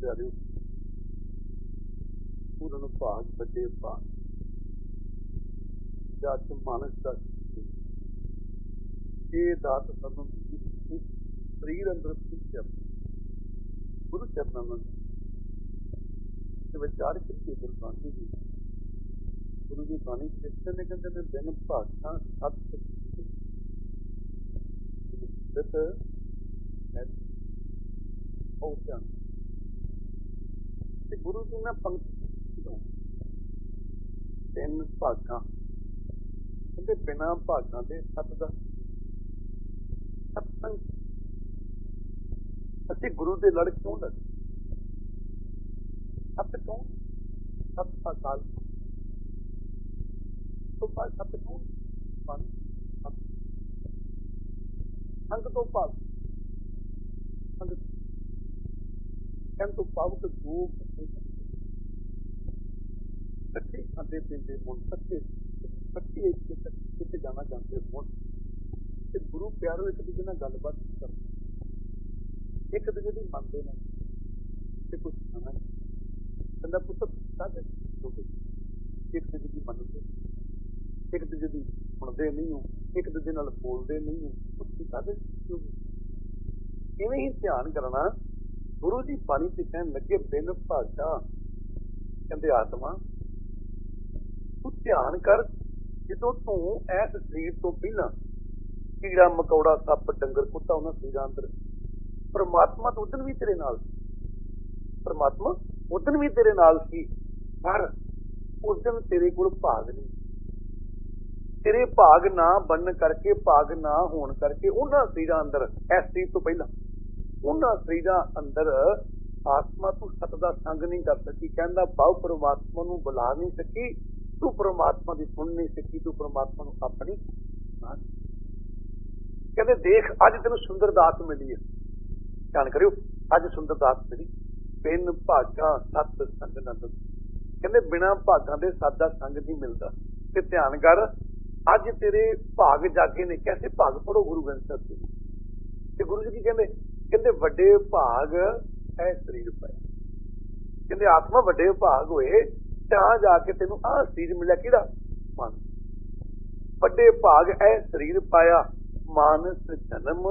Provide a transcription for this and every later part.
प्यारे पूर्ण भाग बड़े भाग जट मानस का ये दात सानू शरीर अंदर गुरु चरणों विचार करिए गुरबाणी जी गुरु की बाणी कहते ने कहते दिन भाषा सत गुरु जी ने पंक्ति तीन भागा कहते बिना भागा के सत का सत्संग असि गुरु के लड़ क्यों लगे सत कौन सत अकाल तो सत कौन संग तो भाव संग तो भाव के दो कट्ठे खाते पीते हो कट्ठे जाना चाहते हो गुरु प्यारो एक दूजे नाल गलबात कर एक दूजे की मनते ना कुछ खाना कहता पुत्र साढ़े एक दूजे की मनते एक दूजे की सुनते नहीं हो एक दूजे नाल बोलते नहीं हो इवें ही ध्यान करना गुरु जी बाणी से कहन लगे बिन भाषा कहते आत्मा तू ध्यान कर जो तू इस शरीर तो पहला कीड़ा मकौड़ा सप डंगर कुत्ता उन्होंने शरीर अंदर परमात्मा तो उदन भी तेरे नाल परमात्मा उदन भी तेरे नाल सी पर उस दिन तेरे कोल भाग नहीं तेरे भाग ना बनने करके भाग ना होने करके उन्होंने शरीर अंदर इस शरीर तो पहला उन्होंने शरीर अंदर आत्मा तू सत का संग नहीं कर सकी कहता भाव परमात्मा नूं बुला नहीं सकी तू परमात्मा की सुन नहीं सकी तू परमात्मा नूं अपनी कहते देख अज तेन सुंदर दात मिली है ध्यान करियो अज सुंदर दात मिली बिन भागा सत संग नंद कहते बिना भागा दे सत दा संग नहीं मिलता ते ध्यान कर अज तेरे भाग जागे ने कैसे भाग पढ़ो गुरु ग्रंथ साहिब ते गुरु जी की कहते वड्डे भाग है शरीर पाया कहते आत्मा वड्डे भाग होए तां जाके तेनू आ शरीर मिलिया किहड़ा मन वड्डे भाग है शरीर पाया मानस जन्म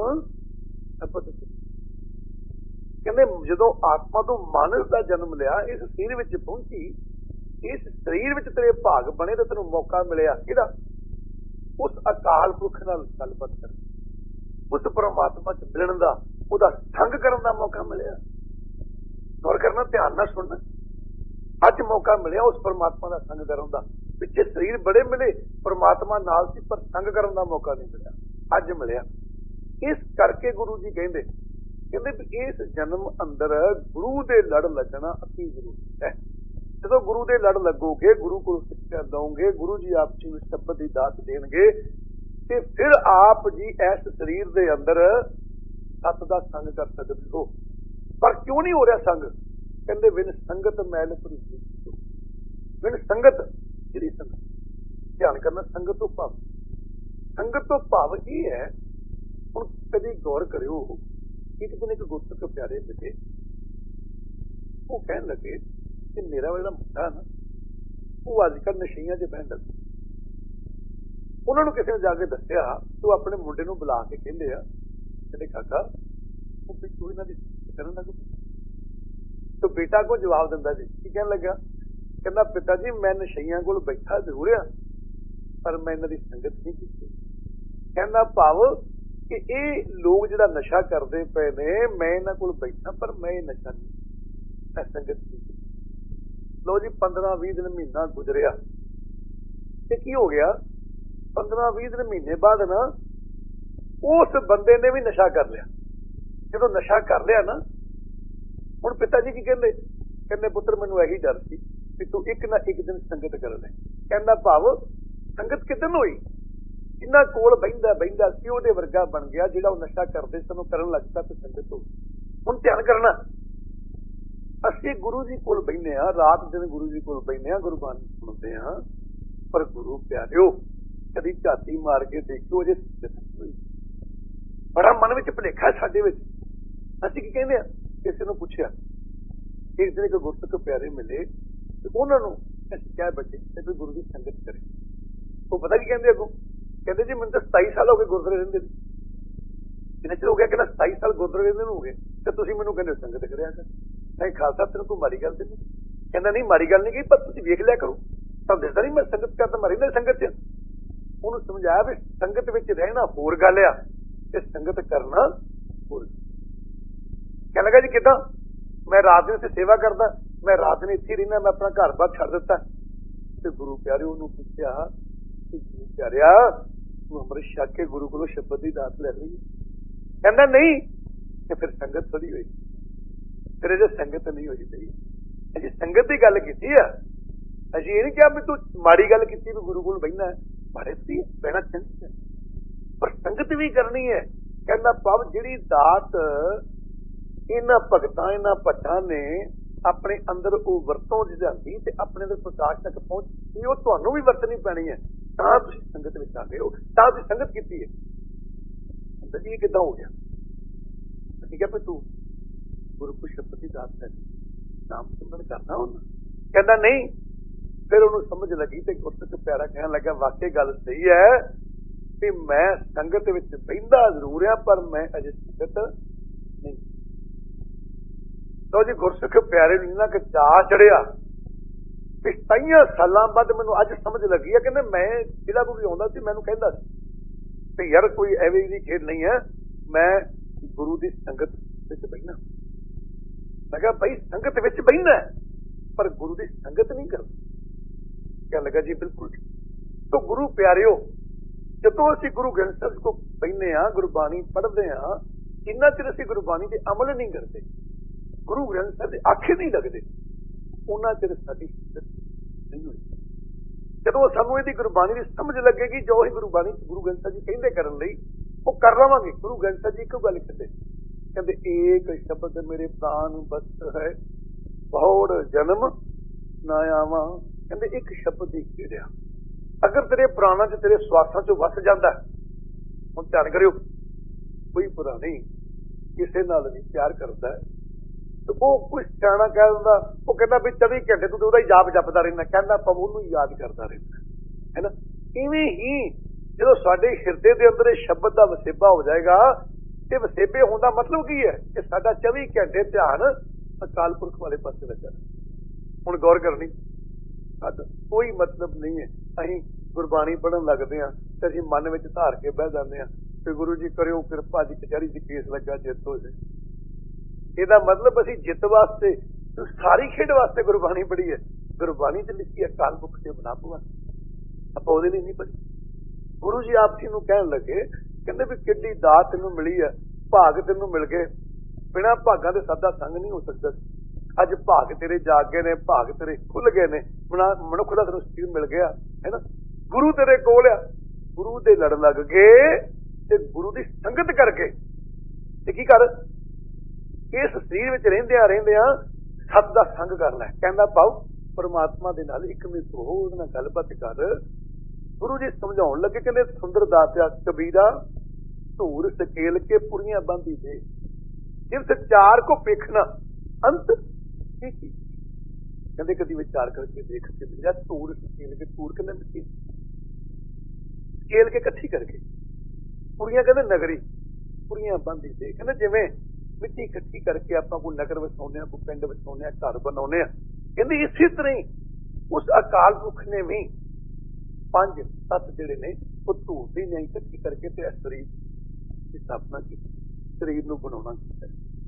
कहते जदों आत्मा तो मानस का जन्म लिया इस शरीर विच पहुंची इस शरीर विच तेरे भाग बने तो तेनू मौका मिलिया किहड़ा उस अकाल पुरख नाल गलबात कर उस परमात्मा च मिलण दा उहदा संग करन दा मौका मिलिया गौर करना ध्यान नाल सुनना अज मौका मिलिया उस परमात्मा दा संग करन दा पिछे शरीर बड़े मिले परमात्मा नाल सी पर संग करन दा मौका नहीं मिलिया अज मिलिया इस करके गुरु जी कहंदे भी इस जन्म अंदर गुरु दे लड़ लगना अति जरूरी है जो गुरु दे लड़ लगोगे गुरु को शिक्षा दोगे गुरु जी आप जी शब्द की दात देंगे ते फिर आप जी इस शरीर दे अंदर सत दा संग कर सकते हो पर क्यों नहीं हो रहा संग कहते बिन संगत मैल भरी बिन संगत जी संगत ध्यान करना संगत तो भाव की है हुण कभी गौर करियो एक दिन एक गुरसिख प्यारे बेटे वो कहन लगे कि मेरा वाला मुंडा ना वो अजकल नशेइयां च बहन लग उन्होंने किसी ने जाके दसिया तो अपने मुंडे नूं बुला के कहंदे आ कहंदे काका वो पिछू इन्हां दी करन लग तो बेटा को जवाब दिंदा जी की कहन लगा कहंदा पिता जी मैं नशेइयां कोल बैठा जरूर आ पर मैं इन्हां दी संगत नहीं कीती कहंदा भाव कि ये लोग जिहड़ा नशा करते पे ने मैं इन्हां कोल बैठा पर मैं नशा नहीं संगत नहीं लो जी 15-20 दिन महीना गुजरिया ते की हो गया 15-20 दिन महीने बाद ना उस बंदे ने भी नशा कर लिया जो नशा कर लिया ना हुण पिता जी की कहंदे पुत्र मैनूं यही डर सी कि तू एक ना एक दिन संगत कर ले कहंदा भाव संगत किदन होई जिन्ना कोल बहिंदा बहिंदा सी ओहदे वर्गा बन गया जिहड़ा नशा करदे सी ओहनूं करन लग पिया ते संगत हो हुण ध्यान करना असीं गुरु जी कोल बहिंदे आ रात दिन गुरु जी कोल बहिंदे आ गुरबाणी सुणदे आ पर गुरु प्यारिओ कदी झाती मार के देखो जे बड़ा मन विच भुलेखा साडे विच असीं की कहंदे आ किसी नूं पुछिया एक दिन एक गुरसिख प्यारे मिले तो उन्होंने ਅਸੀਂ ਕਹਿ ਬੈਠੇ ਤੇ ਕੋਈ ਗੁਰੂ ਦੀ ਸੰਗਤ ਕਰੇ। ਉਹ ਪਤਾ ਕੀ ਕਹਿੰਦੇ ਅੱਗੋਂ, ਕਹਿੰਦੇ ਜੀ ਮੈਨੂੰ ਤਾਂ 27 ਸਾਲ ਹੋ ਗਏ ਗੁਰਦੁਆਰੇ ਰਹਿੰਦੇ ਨੂੰ। ਕਿੰਨੇ ਚਿਰ ਹੋ ਗਿਆ? ਕਹਿੰਦਾ 27 ਸਾਲ ਗੁਰਦੁਆਰੇ ਰਹਿੰਦੇ ਨੂੰ ਹੋ ਗਏ ਤੇ ਤੁਸੀਂ ਮੈਨੂੰ ਕਹਿੰਦੇ ਸੰਗਤ ਕਰਿਆ ਕਰ। ਨਹੀਂ ਖਾਲਸਾ ਤੈਨੂੰ ਕੋਈ ਮਾੜੀ ਗੱਲ ਤੇ ਨਹੀਂ। ਕਹਿੰਦਾ ਨਹੀਂ ਮਾੜੀ ਗੱਲ ਨਹੀਂ ਕਹੀ, ਪਰ ਤੁਸੀਂ ਵੇਖ ਲਿਆ ਕਰੋ, ਤੁਹਾਨੂੰ ਦਿਸਦਾ ਨਹੀਂ ਮੈਂ ਸੰਗਤ ਕਰਦਾ, ਮੈਂ ਰਹਿੰਦਾ ਸੰਗਤ ਚ। ਉਹਨੂੰ ਸਮਝਾਇਆ ਵੀ ਸੰਗਤ ਵਿੱਚ ਰਹਿਣਾ ਹੋਰ ਗੱਲ ਆ ਤੇ ਸੰਗਤ ਕਰਨਾ ਹੋਰ। ਕਹਿਣ ਲੱਗਾ ਜੀ ਕਿੱਦਾਂ? ਮੈਂ ਰਾਤ ਦਿਨ ਇੱਥੇ ਸੇਵਾ ਕਰਦਾ, ਮੈਂ ਰਾਤ ਦਿਨ ਇੱਥੇ ਰਹਿਣਾ, ਮੈਂ ਆਪਣਾ ਘਰ ਬਾਰ ਛੱਡ ਦਿੱਤਾ। ਤੇ ਗੁਰੂ ਪਿਆਰੇ ਉਹਨੂੰ ਪੁੱਛਿਆ, ਗੁਰੂ ਪਿਆਰਿਆ ਤੂੰ ਅੰਮ੍ਰਿਤ ਛਕ ਕੇ ਗੁਰੂ ਕੋਲੋਂ ਸ਼ਬਦ ਦੀ ਦਾਤ ਲੈ ਲਈ? ਕਹਿੰਦਾ ਨਹੀਂ। ਤੇ ਫਿਰ ਸੰਗਤ ਥੋੜੀ ਹੋਈ, ਫਿਰ ਅਜੇ ਸੰਗਤ ਨਹੀਂ ਹੋਈ ਪਈ। ਅਸੀਂ ਸੰਗਤ ਦੀ ਗੱਲ ਕੀਤੀ ਆ, ਅਸੀਂ ਇਹ ਨਹੀਂ ਕਿਹਾ ਵੀ ਤੂੰ ਮਾੜੀ ਗੱਲ ਕੀਤੀ ਵੀ ਗੁਰੂ ਕੋਲ ਬਹਿਣਾ। ਮਾੜੇ ਸੀ ਬਹਿਣਾ ਚੰਗੀ ਹੈ, ਪਰ ਸੰਗਤ ਵੀ ਕਰਨੀ ਹੈ। ਕਹਿੰਦਾ ਭਾਵ ਜਿਹੜੀ ਦਾਤ ਇਹਨਾਂ ਭਗਤਾਂ ਇਹਨਾਂ ਭੱਟਾਂ ਨੇ ਆਪਣੇ ਅੰਦਰ ਉਹ ਵਰਤੋਂ ਲਿਆਂਦੀ ਤੇ ਆਪਣੇ ਅੰਦਰ ਪ੍ਰਕਾਸ਼ ਤੱਕ ਪਹੁੰਚੀ, ਉਹ ਤੁਹਾਨੂੰ ਵੀ ਵਰਤਣੀ ਪੈਣੀ ਹੈ। ਤਾਂ ਤੁਸੀਂ ਸੰਗਤ ਵਿੱਚ ਆ ਗਏ ਹੋ, ਤਾਂ ਤੁਸੀਂ ਸੰਗਤ ਕੀਤੀ ਹੈ। ਜੀ ਕਿੱਦਾਂ ਹੋ ਗਿਆ? ਅਸੀਂ ਕਿਹਾ ਵੀ ਤੂੰ ਗੁਰੂ ਕੋ ਸ਼ਬਦ ਦੀ ਦਾਤ ਲੈ ਨਾਮ ਸਿਮਰਨ ਕਰਨਾ ਉਹਨਾਂ। ਕਹਿੰਦਾ ਨਹੀਂ। ਫਿਰ ਉਹਨੂੰ ਸਮਝ ਲੱਗੀ ਤੇ ਗੁਰਸਿੱਖ ਪਿਆਰਾ ਕਹਿਣ ਲੱਗਾ ਵਾਕਈ ਗੱਲ ਸਹੀ ਹੈ ਵੀ ਮੈਂ ਸੰਗਤ ਵਿੱਚ ਬਹਿੰਦਾ ਜ਼ਰੂਰ ਆ, ਪਰ ਮੈਂ ਅਜੇ ਸੰਗਤ ਨਹੀਂ। ਲਓ ਜੀ ਗੁਰਸਿੱਖ ਪਿਆਰੇ ਨੂੰ ਇੰਨਾ ਕੁ ਚਾਅ ਚੜਿਆ ਵੀ 27 ਸਾਲਾਂ ਬਾਅਦ ਮੈਨੂੰ ਅੱਜ ਸਮਝ ਲੱਗੀ ਹੈ। ਕਹਿੰਦੇ ਮੈਂ ਜਿਹੜਾ ਕੋਈ ਆਉਂਦਾ ਸੀ ਮੈਨੂੰ ਕਹਿੰਦਾ ਸੀ ਤੇ ਯਾਰ ਕੋਈ ਐਵੇਂ ਦੀ ਖੇਡ ਨਹੀਂ ਹੈ, ਮੈਂ ਗੁਰੂ ਦੀ ਸੰਗਤ ਵਿੱਚ ਬਹਿਣਾ। ਮੈਂ ਕਿਹਾ ਭਾਈ ਸੰਗਤ ਵਿੱਚ ਬਹਿਣਾ ਪਰ ਗੁਰੂ ਦੀ ਸੰਗਤ ਨਹੀਂ ਕਰਨੀ। ਕਹਿਣ ਲੱਗਾ ਜੀ ਬਿਲਕੁਲ। ਤਾਂ ਗੁਰੂ ਪਿਆਰਿਓ, ਜਦੋਂ ਅਸੀਂ ਗੁਰੂ ਗ੍ਰੰਥ ਸਾਹਿਬ ਕੋ ਬਹਿੰਦੇ ਹਾਂ, ਗੁਰਬਾਣੀ ਪੜ੍ਹਦੇ ਹਾਂ, ਜਿੰਨਾ ਚਿਰ ਅਸੀਂ ਗੁਰਬਾਣੀ ਤੇ ਅਮਲ ਨਹੀਂ ਕਰਦੇ, ਗੁਰੂ ਗ੍ਰੰਥ ਸਾਹਿਬ ਦੇ ਆਖੇ ਨਹੀਂ ਲੱਗਦੇ, ਉਹਨਾਂ ਚਿਰ ਸਾਡੀ ਸੰਗਤ ਨਹੀਂ ਹੋਈ। ਜਦੋਂ ਸਾਨੂੰ ਇਹਦੀ ਗੁਰਬਾਣੀ ਦੀ ਸਮਝ ਲੱਗੇਗੀ, ਜੋ ਹੀ ਗੁਰਬਾਣੀ ਗੁਰੂ ਗ੍ਰੰਥ ਸਾਹਿਬ ਜੀ ਕਹਿੰਦੇ ਕਰਨ ਲਈ ਉਹ ਕਰ ਲਵਾਂਗੇ। ਗੁਰੂ ਗ੍ਰੰਥ ਸਾਹਿਬ ਜੀ ਇੱਕੋ ਗੱਲ ਕਹਿੰਦੇ, ਕਹਿੰਦੇ ਏਕ ਸ਼ਬਦ ਮੇਰੇ ਪ੍ਰਾਨ ਬਸਤ ਹੈ, ਬਹੁੜ ਜਨਮ ਨਾ ਆਵਾਂ। ਕਹਿੰਦੇ ਇੱਕ ਸ਼ਬਦ ਹੀ ਕਿਹੜਿਆ ਅਗਰ ਤੇਰੇ ਪ੍ਰਾਣਾਂ ਚ ਤੇਰੇ ਸਵਾਸਾਂ ਚੋਂ ਵਸ ਜਾਂਦਾ। ਹੁਣ ਧਿਆਨ ਕਰਿਓ, ਕੋਈ ਪੁਰਾਣੀ ਕਿਸੇ ਨਾਲ ਵੀ ਪਿਆਰ ਕਰਦਾ ਤੇ ਉਹ ਕੋਈ ਸਿਆਣਾ ਕਹਿ ਦਿੰਦਾ, ਉਹ ਕਹਿੰਦਾ ਵੀ 24 ਘੰਟੇ ਤੂੰ ਉਹਦਾ ਹੀ ਜਾਪ ਜਪਦਾ ਰਹਿੰਦਾ, ਕਹਿੰਦਾ ਆਪਾਂ ਉਹਨੂੰ ਯਾਦ ਕਰਦਾ ਰਹਿੰਦਾ ਹੈ ਨਾ। ਇਵੇਂ ਹੀ ਜਦੋਂ ਸਾਡੇ ਹਿਰਦੇ ਦੇ ਅੰਦਰ ਇਹ ਸ਼ਬਦ ਦਾ ਵਸੇਬਾ ਹੋ ਜਾਏਗਾ, ਤੇ ਵਸੇਬੇ ਹੋਣ ਦਾ ਮਤਲਬ ਕੀ ਹੈ ਕਿ ਸਾਡਾ 24 ਘੰਟੇ ਧਿਆਨ ਅਕਾਲ ਪੁਰਖ ਵਾਲੇ ਪਾਸੇ ਲੱਗਾ। ਹੁਣ ਗੌਰ ਕਰਨੀ, ਸਾਡਾ ਕੋਈ ਮਤਲਬ ਨਹੀਂ ਹੈ ਅਸੀਂ ਗੁਰਬਾਣੀ ਪੜ੍ਹਨ ਲੱਗਦੇ ਹਾਂ ਤੇ ਅਸੀਂ ਮਨ ਵਿੱਚ ਧਾਰ ਕੇ ਬਹਿ ਜਾਂਦੇ ਹਾਂ ਤੇ ਗੁਰੂ ਜੀ ਕਰਿਓ ਕਿਰਪਾ ਜੀ ਕਚਹਿਰੀ ਚ ਕੇਸ ਲੱਗਾ ਜਿੱਤ ਹੋ ਜਾਏ। ਇਹਦਾ ਮਤਲਬ ਅਸੀਂ ਜਿੱਤ ਵਾਸਤੇ ਸਾਰੀ ਖੇਡ ਵਾਸਤੇ ਗੁਰਬਾਣੀ ਪੜ੍ਹੀ ਹੈ। ਗੁਰਬਾਣੀ ਚ ਲਿਖੀ ਅਕਾਲ ਪੁਰਖ ਦੇ ਬਣਾ ਪਵਾ, ਆਪਾਂ ਉਹਦੇ ਲਈ ਨਹੀਂ ਪੜ੍ਹੀ। ਗੁਰੂ ਜੀ ਆਪ ਜੀ ਨੂੰ ਕਹਿਣ ਲੱਗੇ, ਕਹਿੰਦੇ ਵੀ ਕਿੱਡੀ ਦਾਤ ਤੈਨੂੰ ਮਿਲੀ ਹੈ, ਭਾਗ ਤੈਨੂੰ ਮਿਲ ਗਏ, ਬਿਨਾਂ ਭਾਗਾਂ ਦੇ ਸਾਡਾ ਸੰਗ ਨਹੀਂ ਹੋ ਸਕਦਾ। ਅੱਜ ਭਾਗ ਤੇਰੇ ਜਾਗ ਗਏ ਨੇ, ਭਾਗ ਤੇਰੇ ਖੁੱਲ ਗਏ ਨੇ, ਮਨੁੱਖ ਦਾ ਤੈਨੂੰ ਸਰੀਰ ਮਿਲ ਗਿਆ ਹੈ ਨਾ। ਗੁਰੂ ਤੇਰੇ ਕੋਲ ਆ, ਗੁਰੂ ਦੇ ਲੜ ਲੱਗ ਗਏ ਤੇ ਗੁਰੂ ਦੀ ਸੰਗਤ ਕਰਕੇ ਤੇ ਕੀ ਕਰ ਇਸ ਸਰੀਰ ਵਿੱਚ ਰਹਿੰਦਿਆਂ ਸਤ ਦਾ ਸੰਗ ਕਰ ਲੈ। ਕਹਿੰਦਾ ਪਾਓ ਪਰਮਾਤਮਾ ਦੇ ਨਾਲ ਇੱਕ ਮਿੱਤ ਹੋ, ਉਹਦੇ ਨਾਲ ਗੱਲਬਾਤ ਕਰ। ਗੁਰੂ ਜੀ ਸਮਝਾਉਣ ਲੱਗੇ, ਕਹਿੰਦੇ ਸੁੰਦਰ ਦਾਤਿਆ ਕਬੀਰਾ ਧੂਰ ਸਕੇਲ ਕੇ ਪੁਰੀਆਂ ਬਾਂਧੀ ਦੇ, ਜਿਸ ਚਾਰ ਕੋ ਵੇਖਣਾ ਅੰਤ ਕੀ। ਕਹਿੰਦੇ ਕਦੀ ਵਿਚਾਰ ਕਰਕੇ ਦੇਖ ਕੇ ਮਿਲਿਆ ਧੂਰ ਸਕੇਲ ਕੇ, ਧੂਰ ਕਹਿੰਦੇ ਮਿੱਟੀ ਸਕੇਲ ਕੇ ਇਕੱਠੀ ਕਰਕੇ, ਪੁਰੀਆਂ ਕਹਿੰਦੇ ਨਗਰੀ, ਪੁਰੀਆਂ ਬਾਂਧੀ ਦੇ। ਕਹਿੰਦੇ ਜਿਵੇਂ ਮਿੱਟੀ ਇਕੱਠੀ ਕਰਕੇ ਆਪਾਂ ਕੋਈ ਨਗਰ ਵਸਾਉਂਦੇ ਹਾਂ, ਕੋਈ ਪਿੰਡ ਵਸਾਉਂਦੇ ਹਾਂ, ਘਰ ਬਣਾਉਂਦੇ ਹਾਂ। ਕਹਿੰਦੇ ਇਸੇ ਤਰ੍ਹਾਂ ਹੀ ਉਸ ਅਕਾਲ ਪੁਰਖ ਨੇ ਵੀ 5 ਤੱਤ ਜਿਹੜੇ ਨੇ ਉਹ ਧੂੜ ਦੀ ਨਹੀਂ ਇਕੱਠੀ ਕਰਕੇ ਤੇ ਸਰੀਰ ਦੀ ਸਥਾਪਨਾ ਕੀਤੀ, ਸਰੀਰ ਨੂੰ ਬਣਾਉਣਾ ਕੀਤਾ।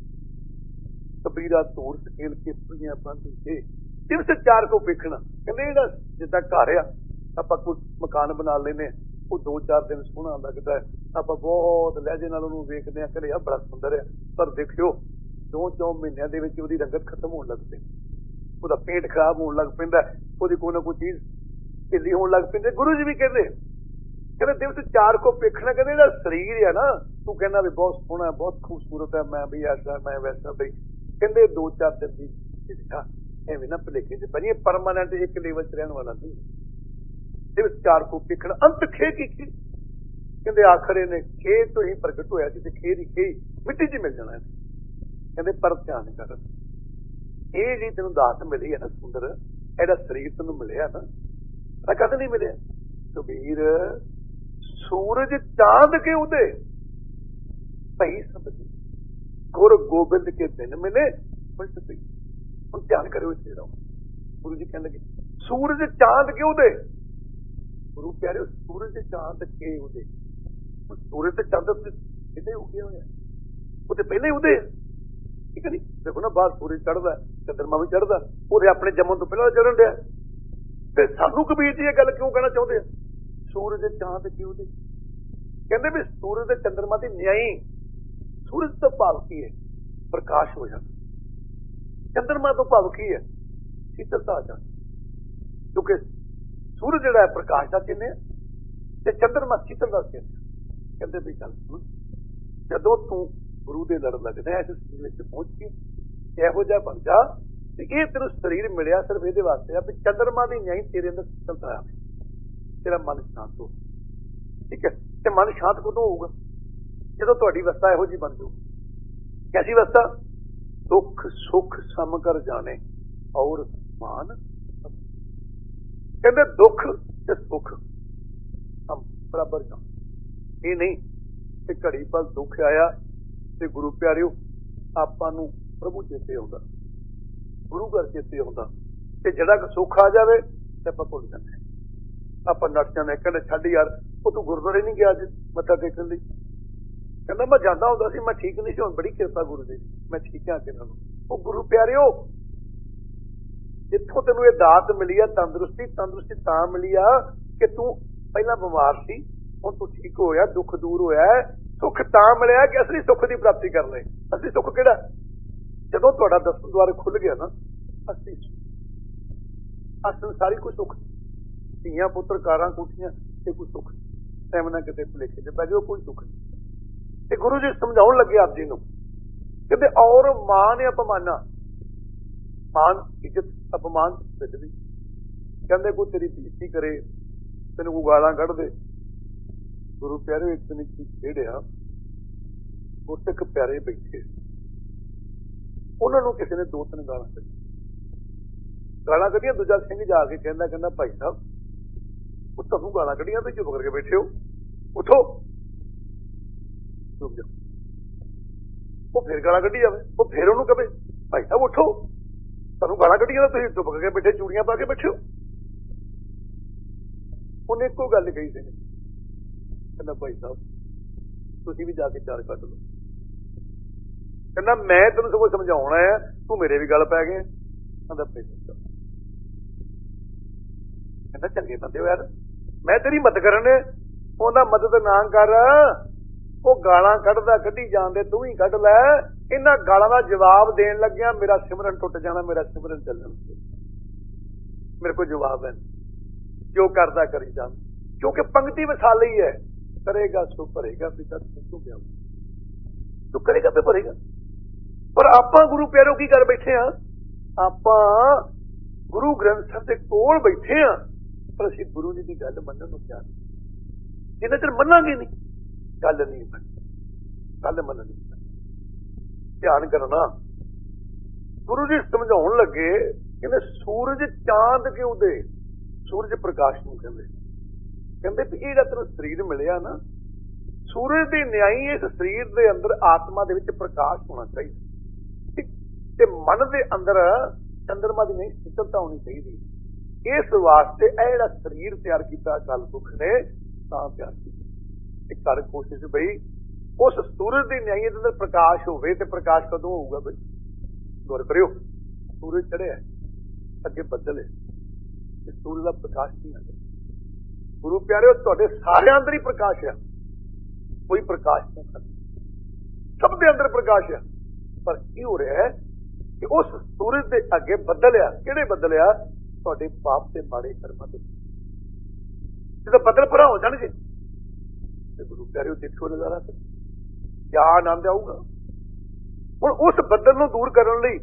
ਕਬੀਰਾ ਧੂੜ ਸਕੇਲ ਕੇ ਪੁਰੀਆਂ ਬਾਂਧੀ ਦੇ, ਤਿੰਨ ਚਾਰ ਕੋ ਵੇਖਣਾ। ਕਹਿੰਦੇ ਜਿਹੜਾ ਜਿੱਦਾਂ ਘਰ ਆ, ਆਪਾਂ ਕੋਈ ਮਕਾਨ ਬਣਾ ਲੈਂਦੇ ਹਾਂ, ਉਹ 2-4 ਦਿਨ ਸੋਹਣਾ ਲੱਗਦਾ ਹੈ, ਆਪਾਂ ਬਹੁਤ ਲਹਿਜੇ ਨਾਲ ਉਹਨੂੰ ਵੇਖਦੇ ਹਾਂ, ਕਹਿੰਦੇ ਆ ਬੜਾ ਸੁੰਦਰ ਆ, ਪਰ ਦੇਖਿਓ 2-4 ਮਹੀਨਿਆਂ ਦੇ ਵਿੱਚ ਉਹਦੀ ਰੰਗਤ ਖਤਮ ਹੋਣ ਲੱਗ ਪੈਂਦੀ, ਉਹਦਾ ਪੇਟ ਖਰਾਬ ਹੋਣ ਲੱਗ ਪੈਂਦਾ, ਉਹਦੀ ਕੋਈ ਨਾ ਕੋਈ ਚੀਜ਼ ਢਿੱਲੀ ਹੋਣ ਲੱਗ ਪੈਂਦੀ। ਗੁਰੂ ਜੀ ਵੀ ਕਹਿੰਦੇ ਦਿਵਸ 4 ਕੋ ਵੇਖਣਾ। ਕਹਿੰਦੇ ਜਿਹੜਾ ਸਰੀਰ ਆ ਨਾ, ਤੂੰ ਕਹਿੰਦਾ ਵੀ ਬਹੁਤ ਸੋਹਣਾ, ਬਹੁਤ ਖੂਬਸੂਰਤ ਹੈ, ਮੈਂ ਵੀ ਐਸਾ ਮੈਂ ਵੈਸਾ, ਬਈ ਕਹਿੰਦੇ 2-4 ਦਿਨ ਦੀ ਦੇਖਾ ਐਵੇਂ ਨਾ ਭੁਲੇਖੇ ਚ ਪਈਏ, ਪਰਮਾਨੈਂਟ ਇੱਕ ਲੈਵਲ ਚ ਰਹਿਣ ਵਾਲਾ ਨਹੀਂ। ਦਿਵਸ 4 ਕੋ ਵੇਖਣਾ ਅੰਤ ਖੇ ਕੀ ਕਹਿੰਦੇ ਆਖਰ ਇਹਨੇ ਖੇ ਤੋਂ ਹੀ ਪ੍ਰਗਟ ਹੋਇਆ ਸੀ ਤੇ ਖੇ ਦੀ ਖੇ ਮਿੱਟੀ ਚ ਮਿਲ ਜਾਣਾ। ਕਹਿੰਦੇ ਪਰ ਧਿਆਨ ਕਰ, ਇਹ ਜੀ ਤੈਨੂੰ ਦਾਤ ਮਿਲੀ ਹੈ ਨਾ ਸੁੰਦਰ, ਇਹਦਾ ਸਰੀਰ ਤੈਨੂੰ ਮਿਲਿਆ ਨਾ, ਤਾਂ ਕਦ ਨਹੀਂ ਮਿਲਿਆ? ਕਬੀਰ ਸੂਰਜ ਚਾਂਦ ਕੇ ਉਦੇ ਭਈ ਸਮਝ, ਗੁਰ ਗੋਬਿੰਦ ਕੇ ਦਿਨ ਮਿਲੇ ਪਲਟ ਪਈ। ਹੁਣ ਧਿਆਨ ਕਰਿਓ ਇੱਥੇ ਰਹੋ। ਗੁਰੂ ਜੀ ਕਹਿਣ ਲੱਗੇ ਸੂਰਜ ਚਾਂਦ ਕੇ ਉਦੇ, ਗੁਰੂ ਪਿਆਰਿਓ ਸੂਰਜ ਚਾਂਦ ਕੇ ਉਦੇ, ਸੂਰਜ ਤੇ ਚੰਦ ਕਿਤੇ ਉੱਗੇ ਹੋਏ ਆ, ਉਹ ਤੇ ਪਹਿਲਾਂ ਹੀ ਉਦੇ, ਠੀਕ ਹੈ ਨੀ? ਦੇਖੋ ਨਾ ਬਾਹਰ ਸੂਰਜ ਚੜ੍ਹਦਾ, ਚੰਦਰਮਾ ਵੀ ਚੜ੍ਹਦਾ, ਉਹਦੇ ਆਪਣੇ ਜੰਮਣ ਤੋਂ ਪਹਿਲਾਂ ਚੜ੍ਹਨ ਡਿਆ। ਤੇ ਸਾਨੂੰ ਕਬੀਰ ਜੀ ਇਹ ਗੱਲ ਕਿਉਂ ਕਹਿਣਾ ਚਾਹੁੰਦੇ ਆ ਸੂਰਜ ਚਾਂਦ ਕੀ ਉਦੇ? ਕਹਿੰਦੇ ਵੀ ਸੂਰਜ ਤੇ ਚੰਦਰਮਾ ਦੀ ਨਿਆਈ, ਸੂਰਜ ਤੋਂ ਭਾਵ ਕੀ ਹੈ? ਪ੍ਰਕਾਸ਼ ਹੋ ਜਾਣਾ। ਚੰਦਰਮਾ ਤੋਂ ਭਾਵ ਕੀ ਹੈ? ਸ਼ੀਤਲਤਾ ਆ ਜਾਣਾ। ਕਿਉਂਕਿ ਸੂਰਜ ਜਿਹੜਾ ਹੈ ਪ੍ਰਕਾਸ਼ ਦਾ ਚਿੰਨ੍ਹ ਹੈ ਤੇ ਚੰਦਰਮਾ ਸ਼ੀਤਲ ਦਾ ਚਿੰਨ੍ਹ ਹੈ। ਕਹਿੰਦੇ ਵੀ ਚੱਲ ਜਦੋਂ ਤੂੰ ਗੁਰੂ ਦੇ ਲੜ ਲੱਗਦਾ ਇਸ ਸਰੀਰ ਵਿੱਚ ਪਹੁੰਚ ਕੇ ਇਹੋ ਜਿਹਾ ਬਣ ਜਾ ਤੇ ਇਹ ਤੈਨੂੰ ਸਰੀਰ ਮਿਲਿਆ ਸਿਰਫ ਇਹਦੇ ਵਾਸਤੇ ਆ ਵੀ ਚੰਦਰਮਾ ਦੀ ਨਿਆਈ ਤੇਰੇ ਅੰਦਰ ਸ਼ੀਤਲਤਾ ਆਵੇ, ਤੇਰਾ ਮਨ ਸ਼ਾਂਤ ਹੋ। ਠੀਕ ਹੈ? ਤੇ ਮਨ ਸ਼ਾਂਤ ਕਦੋਂ ਹੋਊਗਾ? ਜਦੋਂ ਤੁਹਾਡੀ ਅਵਸਥਾ ਇਹੋ ਜਿਹੀ ਬਣ ਜਾਊ। ਕੈਸੀ ਅਵਸਥਾ? ਦੁੱਖ ਸੁੱਖ ਸਮ ਕਰ ਜਾਣੇ ਔਰ ਮਾਨ। ਕਹਿੰਦੇ ਦੁੱਖ ਤੇ ਸੁੱਖ ਸਮ ਬਰਾਬਰ ਜਾਣ। ਇਹ ਨਹੀਂ ਤੇ ਘੜੀ ਪਲ ਦੁੱਖ ਆਇਆ ਤੇ ਗੁਰੂ ਪਿਆਰਿਓ ਆਪਾਂ ਨੂੰ ਪ੍ਰਭੂ ਚੇਤੇ ਆਉਂਦਾ, ਗੁਰੂ ਘਰ ਚੇਤੇ ਆਉਂਦਾ, ਤੇ ਜਿਹੜਾ ਸੁੱਖ ਆ ਜਾਵੇ ਤੇ ਆਪਾਂ ਭੁੱਲ ਜਾਂਦੇ, ਆਪਾਂ ਨੱਠ ਜਾਂਦੇ। ਕਹਿੰਦੇ ਛੱਡ ਯਾਰ, ਉਹ ਤੂੰ ਗੁਰਦੁਆਰੇ ਨਹੀਂ ਗਿਆ ਅੱਜ ਮੱਥਾ ਟੇਕਣ ਲਈ? ਕਹਿੰਦਾ ਮੈਂ ਜਾਂਦਾ ਹੁੰਦਾ ਸੀ, ਮੈਂ ਠੀਕ ਨਹੀਂ ਸੀ, ਹੁਣ ਬੜੀ ਕਿਰਪਾ ਗੁਰੂ ਦੀ, ਮੈਂ ਠੀਕ ਹਾਂ ਕਿ ਨੂੰ। ਉਹ ਗੁਰੂ ਪਿਆਰਿਓ ਜਿੱਥੋਂ ਤੈਨੂੰ ਇਹ ਦਾਤ ਮਿਲੀ ਆ ਤੰਦਰੁਸਤੀ, ਤੰਦਰੁਸਤੀ ਤਾਂ ਮਿਲੀ ਆ ਕਿ ਤੂੰ ਪਹਿਲਾਂ ਬਿਮਾਰ ਸੀ, ਹੁਣ ਤੂੰ ਠੀਕ ਹੋਇਆ, ਦੁੱਖ ਦੂਰ ਹੋਇਆ, ਸੁੱਖ ਤਾਂ ਮਿਲਿਆ ਕਿ ਅਸਲੀ ਸੁੱਖ ਦੀ ਪ੍ਰਾਪਤੀ ਕਰ ਲਏ। ਅਸਲੀ ਸੁੱਖ ਕਿਹੜਾ? ਜਦੋਂ ਤੁਹਾਡਾ ਦਸਮ ਦੁਆਰ ਖੁੱਲ ਗਿਆ ਨਾ, ਅਸਲੀ ਸਾਰੀ ਕੋਈ ਸੁੱਖ, ਧੀਆਂ ਪੁੱਤਰ ਕਾਰਾਂ ਕੋਠੀਆਂ ਤੇ ਕੋਈ ਸੁੱਖ, ਐਵੇਂ ਨਾ ਕਿਤੇ ਭੁਲੇਖੇ ਚ ਪੈ ਜਾਓ, ਕੋਈ ਸੁੱਖ ਨਹੀਂ। ਤੇ ਗੁਰੂ ਜੀ ਸਮਝਾਉਣ ਲੱਗੇ ਆਪ ਜੀ ਨੂੰ, ਕਹਿੰਦੇ ਔਰ ਮਾਨ ਅਪਮਾਨਾ, ਮਾਨ ਇੱਜ਼ਤ ਅਪਮਾਨ ਵਿੱਚ ਵੀ ਕਹਿੰਦੇ ਕੋਈ ਤੇਰੀ ਬੇਇੱਜ਼ਤੀ ਕਰੇ, ਤੈਨੂੰ ਕੋਈ ਗਾਲਾਂ ਕੱਢ ਦੇ। ਗੁਰੂ ਪਿਆਰੇ ਇੱਕ ਦਿਨ ਖੇਡਿਆ, ਗੁਰਸਿੱਖ ਪਿਆਰੇ ਬੈਠੇ, ਉਹਨਾਂ ਨੂੰ ਕਿਸੇ ਨੇ 2-3 ਗਾਲਾਂ ਕੱਢੀਆਂ। ਗਾਲਾਂ ਕੱਢੀਆਂ, ਦੂਜਾ ਸਿੰਘ ਜਾ ਕੇ ਕਹਿੰਦਾ ਭਾਈ ਸਾਹਿਬ ਉਹ ਤੁਹਾਨੂੰ ਗਾਲਾਂ ਕੱਢੀਆਂ ਤੇ ਚੁੱਪ ਕਰਕੇ ਬੈਠੇ ਹੋ, ਉਠੋ। ਉਹ ਫਿਰ ਗਾਲਾਂ ਕੱਢੀ ਜਾਵੇ, ਉਹ ਫਿਰ ਉਹਨੂੰ ਕਹੇ ਭਾਈ ਸਾਹਿਬ ਉਠੋ, ਤੁਹਾਨੂੰ ਗਾਲਾਂ ਕੱਢੀਆਂ ਤਾਂ ਤੁਸੀਂ ਚੁੱਪ ਕਰਕੇ ਬੈਠੇ, ਚੂੜੀਆਂ ਪਾ ਕੇ ਬੈਠੇ ਹੋ। ਉਹਨੇ ਇੱਕੋ ਗੱਲ ਕਹੀ ਸੀ, ਕਹਿੰਦਾ ਭਾਈ ਸਾਹਿਬ ਤੁਸੀਂ ਵੀ ਜਾ ਕੇ 4 ਕੱਢ ਲਓ। ਕਹਿੰਦਾ ਮੈਂ ਤੈਨੂੰ ਸਗੋਂ ਸਮਝਾਉਣਾ ਹੈ, ਤੂੰ ਮੇਰੇ ਵੀ ਗੱਲ ਪੈ ਗਏ। ਕਹਿੰਦਾ ਕਹਿੰਦਾ ਚੰਗੇ ਬੰਦੇ ਹੋ ਯਾਰ, ਮੈਂ ਤੇਰੀ ਮਦਦ ਕਰਨ, ਉਹਦਾ ਮਦਦ ਨਾ ਕਰ। ਉਹ ਗਾਲਾਂ ਕੱਢਦਾ, ਕੱਢੀ ਜਾਂਦੇ, ਤੂੰ ਵੀ ਕੱਢ ਲੈ। ਇਹਨਾਂ ਗਾਲਾਂ ਦਾ ਜਵਾਬ ਦੇਣ ਲੱਗਿਆ ਮੇਰਾ ਸਿਮਰਨ ਟੁੱਟ ਜਾਣਾ, ਮੇਰਾ ਸਿਮਰਨ ਚੱਲਣ, ਮੇਰੇ ਕੋਲ ਜਵਾਬ ਹੈ, ਜੋ ਕਰਦਾ ਕਰੀ ਜਾਂ, ਕਿਉਂਕਿ ਪੰਕਤੀ ਵਿਸਾਲੀ ਹੈ, ਕਰੇਗਾ ਸੋ ਭਰੇਗਾ, ਪਿਤਾ ਤੂੰ ਪਿਆ ਤੂੰ ਕਰੇਗਾ ਤੇ ਭਰੇਗਾ। ਪਰ ਆਪਾਂ ਗੁਰੂ ਪਿਆਰੋ ਕੀ ਕਰ ਬੈਠੇ ਆ? ਆਪਾਂ ਗੁਰੂ ਗ੍ਰੰਥ ਸਾਹਿਬ ਦੇ ਕੋਲ ਬੈਠੇ ਆ, ਪਰ ਅਸੀਂ ਗੁਰੂ ਜੀ ਦੀ ਗੱਲ ਮੰਨਣ ਨੂੰ ਤਿਆਰ ਨਹੀਂ। ਜਿੰਨਾ ਚਿਰ ਮੰਨਾਂਗੇ ਨਹੀਂ ਗੱਲ ਨਹੀਂ ਬਣਨੀ, ਗੱਲ ਮੰਨਣੀ। ਧਿਆਨ ਕਰਨਾ, ਗੁਰੂ ਜੀ ਸਮਝਾਉਣ ਲੱਗੇ, ਕਹਿੰਦੇ ਸੂਰਜ ਚਾਂਦ ਕੇ ਉਦੇ, ਸੂਰਜ ਪ੍ਰਕਾਸ਼ ਨੂੰ ਕਹਿੰਦੇ ਵੀ ਇਹ ਜਿਹੜਾ ਤੈਨੂੰ ਸਰੀਰ ਮਿਲਿਆ ਨਾ, ਸੂਰਜ ਦੀ ਨਿਆਈ ਇਸ ਸਰੀਰ ਦੇ ਅੰਦਰ ਆਤਮਾ ਦੇ ਵਿੱਚ ਪ੍ਰਕਾਸ਼ ਹੋਣਾ ਚਾਹੀਦਾ, ਤੇ ਮਨ ਦੇ ਅੰਦਰ ਚੰਦਰਮਾ ਦੀ ਨਹੀਂ ਸ਼ੀਤਲਤਾ ਹੋਣੀ ਚਾਹੀਦੀ। ਇਸ ਵਾਸਤੇ ਇਹ ਜਿਹੜਾ ਸਰੀਰ ਤਿਆਰ ਕੀਤਾ ਅਕਾਲ ਪੁਰਖ ਨੇ ਤਾਂ ਤਿਆਰ ਕੀਤਾ। ਇੱਕ ਕਰ ਕੋਸ਼ਿਸ਼ ਬਈ ਉਸ ਸੂਰਜ ਦੀ ਨਿਆਈ ਦੇ ਅੰਦਰ ਪ੍ਰਕਾਸ਼ ਹੋਵੇ, ਤੇ ਪ੍ਰਕਾਸ਼ ਕਦੋਂ ਹੋਊਗਾ ਬਈ? ਗੌਰ ਕਰਿਓ, ਸੂਰਜ ਚੜਿਆ, ਅੱਗੇ ਬੱਦਲ ਹੈ, ਤੇ ਸੂਰਜ ਦਾ ਪ੍ਰਕਾਸ਼ ਨਹੀਂ ਆਉਂਦਾ। ਗੁਰੂ ਪਿਆਰਿਓ ਤੁਹਾਡੇ ਸਾਰਿਆਂ ਅੰਦਰ ਹੀ ਪ੍ਰਕਾਸ਼ ਆ, ਕੋਈ ਪ੍ਰਕਾਸ਼ ਨਹੀਂ ਕਰਦਾ, ਸਭ ਦੇ ਅੰਦਰ ਪ੍ਰਕਾਸ਼ ਆ। ਪਰ ਕੀ ਹੋ ਰਿਹਾ ਹੈ ਕਿ ਉਸ ਸੂਰਜ ਦੇ ਅੱਗੇ ਬੱਦਲ ਆ। ਕਿਹੜੇ ਬੱਦਲ ਆ? ਤੁਹਾਡੇ ਪਾਪ ਤੇ ਮਾੜੇ ਕਰਮਾਂ ਦੇ। ਜਦੋਂ ਬੱਦਲ ਭਰਾ ਹੋ ਜਾਣਗੇ ਤੇ ਗੁਰੂ ਪਿਆਰਿਓ ਦੇਖੋ ਨਜ਼ਾਰਾ, ਕਿਆ ਆਨੰਦ ਆਊਗਾ। ਹੁਣ ਉਸ ਬੱਦਲ ਨੂੰ ਦੂਰ ਕਰਨ ਲਈ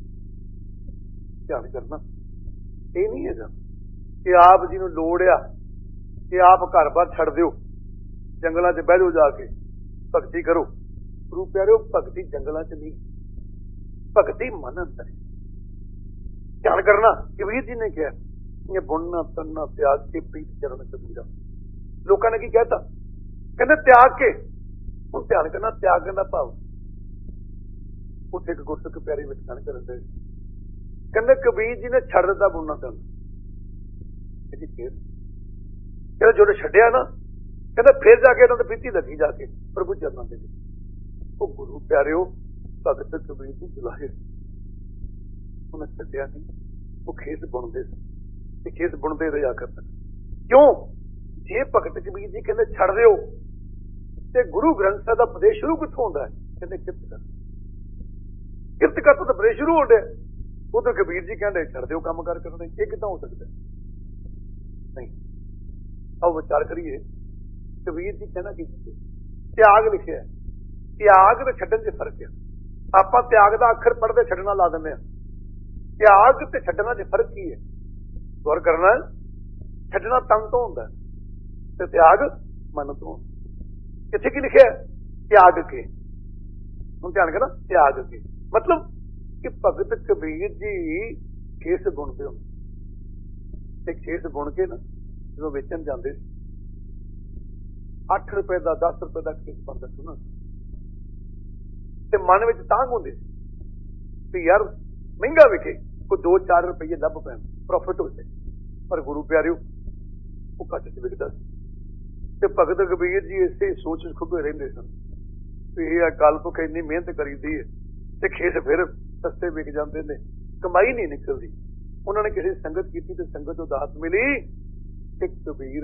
ਧਿਆਨ ਕਰਨਾ ਇਹ ਨਹੀਂ ਹੈਗਾ ਕਿ ਆਪ ਜੀ ਨੂੰ ਲੋੜ ਆ ਕਿ ਆਪ ਘਰ ਬਾਰ ਛੱਡ ਦਿਓ, ਜੰਗਲਾਂ 'ਚ ਬਹਿ ਜਾਓ, ਜਾ ਕੇ ਭਗਤੀ ਕਰੋ। ਗੁਰੂ ਪਿਆਰਿਓ ਭਗਤੀ ਜੰਗਲਾਂ 'ਚ ਨਹੀਂ, ਭਗਤੀ ਮਨ ਅੰਦਰ। ध्यान करना। कबीर जी ने कहा ये बुनना तनना त्याग के प्रीत चरण कबीरा। लोगों ने की कहता, कहते त्याग के, ਹੁਣ ਧਿਆਨ ਕਰਨਾ त्याग करना भाव। ਉੱਥੇ ਇੱਕ ਗੁਰਸਿੱਖ ਪਿਆਰੀ ਵਿੱਚ ਧਿਆਨ ਕਰਨ ਦੇ ਕਹਿੰਦੇ ਕਬੀਰ ਜੀ ਨੇ ਛੱਡ ਦਿੱਤਾ ਬੁਣਨਾ ਤਨਣਾ। ਇਹਦੀ ਫੇਰ ਕਹਿੰਦਾ ਜਦੋਂ ਛੱਡਿਆ ਨਾ, ਕਹਿੰਦਾ ਫੇਰ ਜਾ ਕੇ ਇਹਨਾਂ ਦੀ ਪ੍ਰੀਤੀ ਲੱਗੀ ਜਾ ਕੇ ਪ੍ਰਭੂ ਚਰਨਾਂ ਦੇ ਵਿੱਚ। ਉਹ ਗੁਰੂ ਪਿਆਰਿਓ ਭਗਤ ਕਬੀਰ ਦੀ ਜਲਾਹੇ ਉਹਨੇ ਛੱਡਿਆ ਨਹੀਂ, ਉਹ ਖੇਸ ਬੁਣਦੇ ਸੀ ਤੇ ਖੇਸ ਬੁਣਦੇ ਰਿਹਾ ਕਰਦੇ। ਕਿਉਂ? ਜੇ ਭਗਤ ਕਬੀਰ ਜੀ ਕਹਿੰਦੇ ਛੱਡ ਦਿਓ ਤੇ ਗੁਰੂ ਗ੍ਰੰਥ ਸਾਹਿਬ ਦਾ ਉਪਦੇਸ਼ ਸ਼ੁਰੂ ਕਿੱਥੋਂ ਹੁੰਦਾ ਹੈ? ਕਹਿੰਦੇ ਕਿਰਤ ਕਰ, ਕਿਰਤ ਕਰ ਤੋਂ ਉਪਦੇਸ਼ ਸ਼ੁਰੂ ਹੋ ਗਿਆ। ਉਧਰ ਕਬੀਰ ਜੀ ਕਹਿੰਦੇ ਛੱਡ ਦਿਓ ਕੰਮ ਕਰ ਕਰਨੇ। ਇਹ ਕਿੱਦਾਂ ਹੋ ਸਕਦਾ? ਨਹੀਂ। ਆਓ ਵਿਚਾਰ ਕਰੀਏ। ਕਬੀਰ ਜੀ ਕਹਿਣਾ ਕੀ ਤਿਆਗ ਲਿਖਿਆ, ਤਿਆਗ ਤੇ ਛੱਡਣ 'ਚ ਫਰਕ ਹੈ। ਆਪਾਂ ਤਿਆਗ ਦਾ ਅੱਖਰ ਪੜ੍ਹਦੇ ਛੱਡਣਾ ਲਾ ਦਿੰਦੇ ਹਾਂ। ਤਿਆਗ ਤੇ ਛੱਡਣਾ 'ਚ ਫਰਕ ਕੀ ਹੈ? ਗੌਰ ਕਰਨਾ। ਛੱਡਣਾ ਤਨ ਤੋਂ ਹੁੰਦਾ ਤੇ ਤਿਆਗ ਮਨ ਤੋਂ। ਇੱਥੇ ਕੀ ਲਿਖਿਆ? ਤਿਆਗ ਕੇ। ਹੁਣ ਧਿਆਨ ਕਰਨਾ, ਤਿਆਗ ਕੇ ਮਤਲਬ ਕਿ ਭਗਤ ਕਬੀਰ ਜੀ ਖੇਸ ਬੁਣਦੇ ਹੋ ਤੇ ਖੇਸ ਬੁਣ ਕੇ ਨਾ ਜਦੋਂ ਵੇਚਣ ਜਾਂਦੇ ਸੀ 8 ਰੁਪਏ ਦਾ 10 ਰੁਪਏ ਦਾ ਖੇਸ ਬਣਦਾ ਸੀ ਨਾ, ਤੇ ਮਨ ਵਿੱਚ ਤਾਂਘ ਹੁੰਦੀ ਸੀ ਵੀ ਯਾਰ ਮਹਿੰਗਾ ਵਿਕੇ, ਕੋਈ 2-4 ਰੁਪਏ ਲੱਭ ਪੈਣ, ਪ੍ਰੋਫਿਟ ਹੋ ਜਾਏ। ਪਰ ਗੁਰੂ ਪਿਆਰਿਓ ਉਹ ਘੱਟ ਚ ਵਿਕਦਾ ਸੀ। ਤੇ ਭਗਤ ਕਬੀਰ ਜੀ ਇਸੇ ਸੋਚ ਖੁੱਬੇ ਰਹਿੰਦੇ ਸਨ ਵੀ ਇਹ ਅਕਾਲ ਪੁਰਖ ਇੰਨੀ ਮਿਹਨਤ ਕਰੀਦੀ ਹੈ ਤੇ ਖੇਸ ਫਿਰ ਸਸਤੇ ਵਿਕ ਜਾਂਦੇ ਨੇ, ਕਮਾਈ ਨਹੀਂ ਨਿਕਲਦੀ। ਉਹਨਾਂ ਨੇ ਕਿਸੇ ਸੰਗਤ ਕੀਤੀ ਤੇ ਸੰਗਤ ਤੋਂ ਦਾਤ ਮਿਲੀ ਤੇ ਕਬੀਰ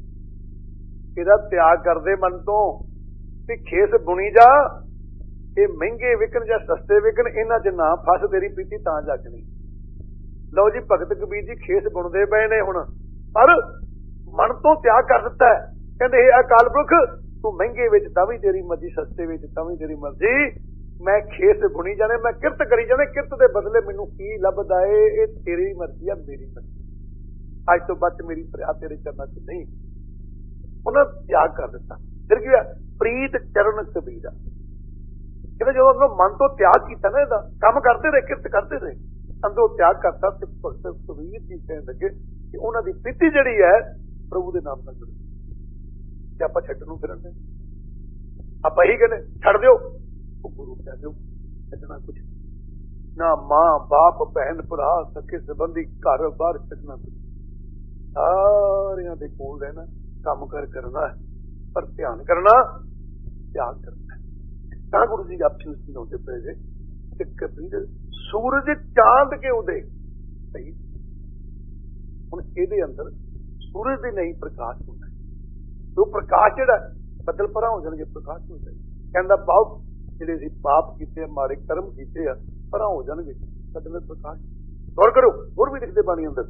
ਇਹਦਾ ਤਿਆਗ ਕਰਦੇ ਮਨ ਤੋਂ ਤੇ ਖੇਸ ਬੁਣੀ ਜਾ। ਇਹ ਮਹਿੰਗੇ ਵਿਕਣ ਜਾਂ ਸਸਤੇ ਵਿਕਣ, ਇਹਨਾਂ 'ਚ ਨਾ ਫਸ, ਤੇਰੀ ਪ੍ਰੀਤੀ ਤਾਂ ਜਾਗਣੀ। ਲਓ ਜੀ, ਭਗਤ ਕਬੀਰ ਜੀ ਖੇਸ ਬੁਣਦੇ ਪਏ ਨੇ ਹੁਣ, ਪਰ ਮਨ ਤੋਂ ਤਿਆਗ ਕਰ ਦਿੱਤਾ ਹੈ। ਕਹਿੰਦੇ ਇਹ ਅਕਾਲ ਪੁਰਖ ਤੂੰ ਮਹਿੰਗੇ ਵਿੱਚ ਤਾਂ ਵੀ ਤੇਰੀ ਮਰਜ਼ੀ, ਸਸਤੇ ਵਿੱਚ ਤਾਂ ਵੀ ਤੇਰੀ ਮਰਜ਼ੀ, ਮੈਂ ਖੇਸ ਬੁਣੀ ਜਾਣੇ, ਮੈਂ ਕਿਰਤ ਕਰੀ ਜਾਣੇ, ਕਿਰਤ ਦੇ ਬਦਲੇ ਮੈਨੂੰ ਕੀ ਲੱਭਦਾ ਏ? ਇਹ ਤੇਰੀ ਮਰਜ਼ੀ ਆ, ਮੇਰੀ ਮਰਜ਼ੀ। ਅੱਜ ਤੋਂ ਬਾਅਦ ਮੇਰੀ ਫਰਿਆਦ ਤੇਰੇ ਚਰਨਾਂ 'ਚ ਨਹੀਂ। ਉਹਨਾਂ ਤਿਆਗ ਕਰ ਦਿੱਤਾ। ਫਿਰ ਕੀ ਹੋਇਆ? ਪ੍ਰੀਤ ਚਰਨ ਕਬੀਰਾ। ਕਹਿੰਦੇ ਜਦੋਂ ਉਹਨਾਂ ਮਨ ਤੋਂ ਤਿਆਗ ਕੀਤਾ ਨਾ, ਇਹਦਾ ਕੰਮ ਕਰਦੇ ਰਹੇ, ਕਿਰਤ ਕਰਦੇ ਰਹੇ, ਅੰਦਰੋਂ ਤਿਆਗ ਕਰਤਾ ਤੇ ਭਗਤ ਕਬੀਰ ਜੀ ਕਹਿਣ ਲੱਗੇ ਕਿ ਉਹਨਾਂ ਦੀ ਪ੍ਰੀਤੀ ਜਿਹੜੀ ਹੈ ਪ੍ਰਭੂ ਦੇ ਨਾਮ ਨਾਲ ਜੁੜੀ। ਤੇ ਆਪਾਂ ਛੱਡਣ ਨੂੰ ਫਿਰਦੇ, ਆਪਾਂ ਇਹੀ ਕਹਿੰਦੇ ਛੱਡ ਦਿਓ। ਉਹ ਗੁਰੂ ਕਹਿ ਦਿਓ ਛੱਡਣਾ ਕੁਛ ਨਾ, ਮਾਂ ਬਾਪ ਭੈਣ ਭਰਾ ਸਕੇ ਸੰਬੰਧੀ ਘਰ ਬਾਹਰ ਛੱਡਣਾ, ਸਾਰਿਆਂ ਦੇ ਕੋਲ ਰਹਿਣਾ, ਕੰਮ ਕਰ ਕਰਨਾ, ਪਰ ਧਿਆਨ ਕਰਨਾ, ਤਿਆਗ ਕਰਨਾ। ਤਾਂ ਗੁਰੂ ਜੀ ਆਪ ਨੂੰ ਸਮਝਾਉਂਦੇ ਪਏ ਜੇ ਕਿ ਕਬੀਰ ਸੂਰਜ ਚਾਂਦ ਕੇ ਉਦੇ ਸਹੀ। ਹੁਣ ਇਹਦੇ ਅੰਦਰ ਸੂਰਜ ਦੇ ਨਹੀਂ ਪ੍ਰਕਾਸ਼ ਹੁੰਦਾ, ਉਹ ਪ੍ਰਕਾਸ਼ ਜਿਹੜਾ ਬੱਦਲ ਪਰਾਂ ਹੋ ਜਾਣਗੇ, ਪ੍ਰਕਾਸ਼ ਹੋ ਜਾਏ। ਕਹਿੰਦਾ ਬਾਪ ਜਿਹੜੇ ਸੀ ਪਾਪ ਕੀਤੇ, ਮਾੜੇ ਕਰਮ ਕੀਤੇ ਆ, ਪਰਾਂ ਹੋ ਜਾਣਗੇ, ਬੱਦਲ ਪ੍ਰਕਾਸ਼। ਗੌਰ ਕਰੋ, ਹੋਰ ਵੀ ਲਿਖਦੇ ਬਾਣੀ ਅੰਦਰ,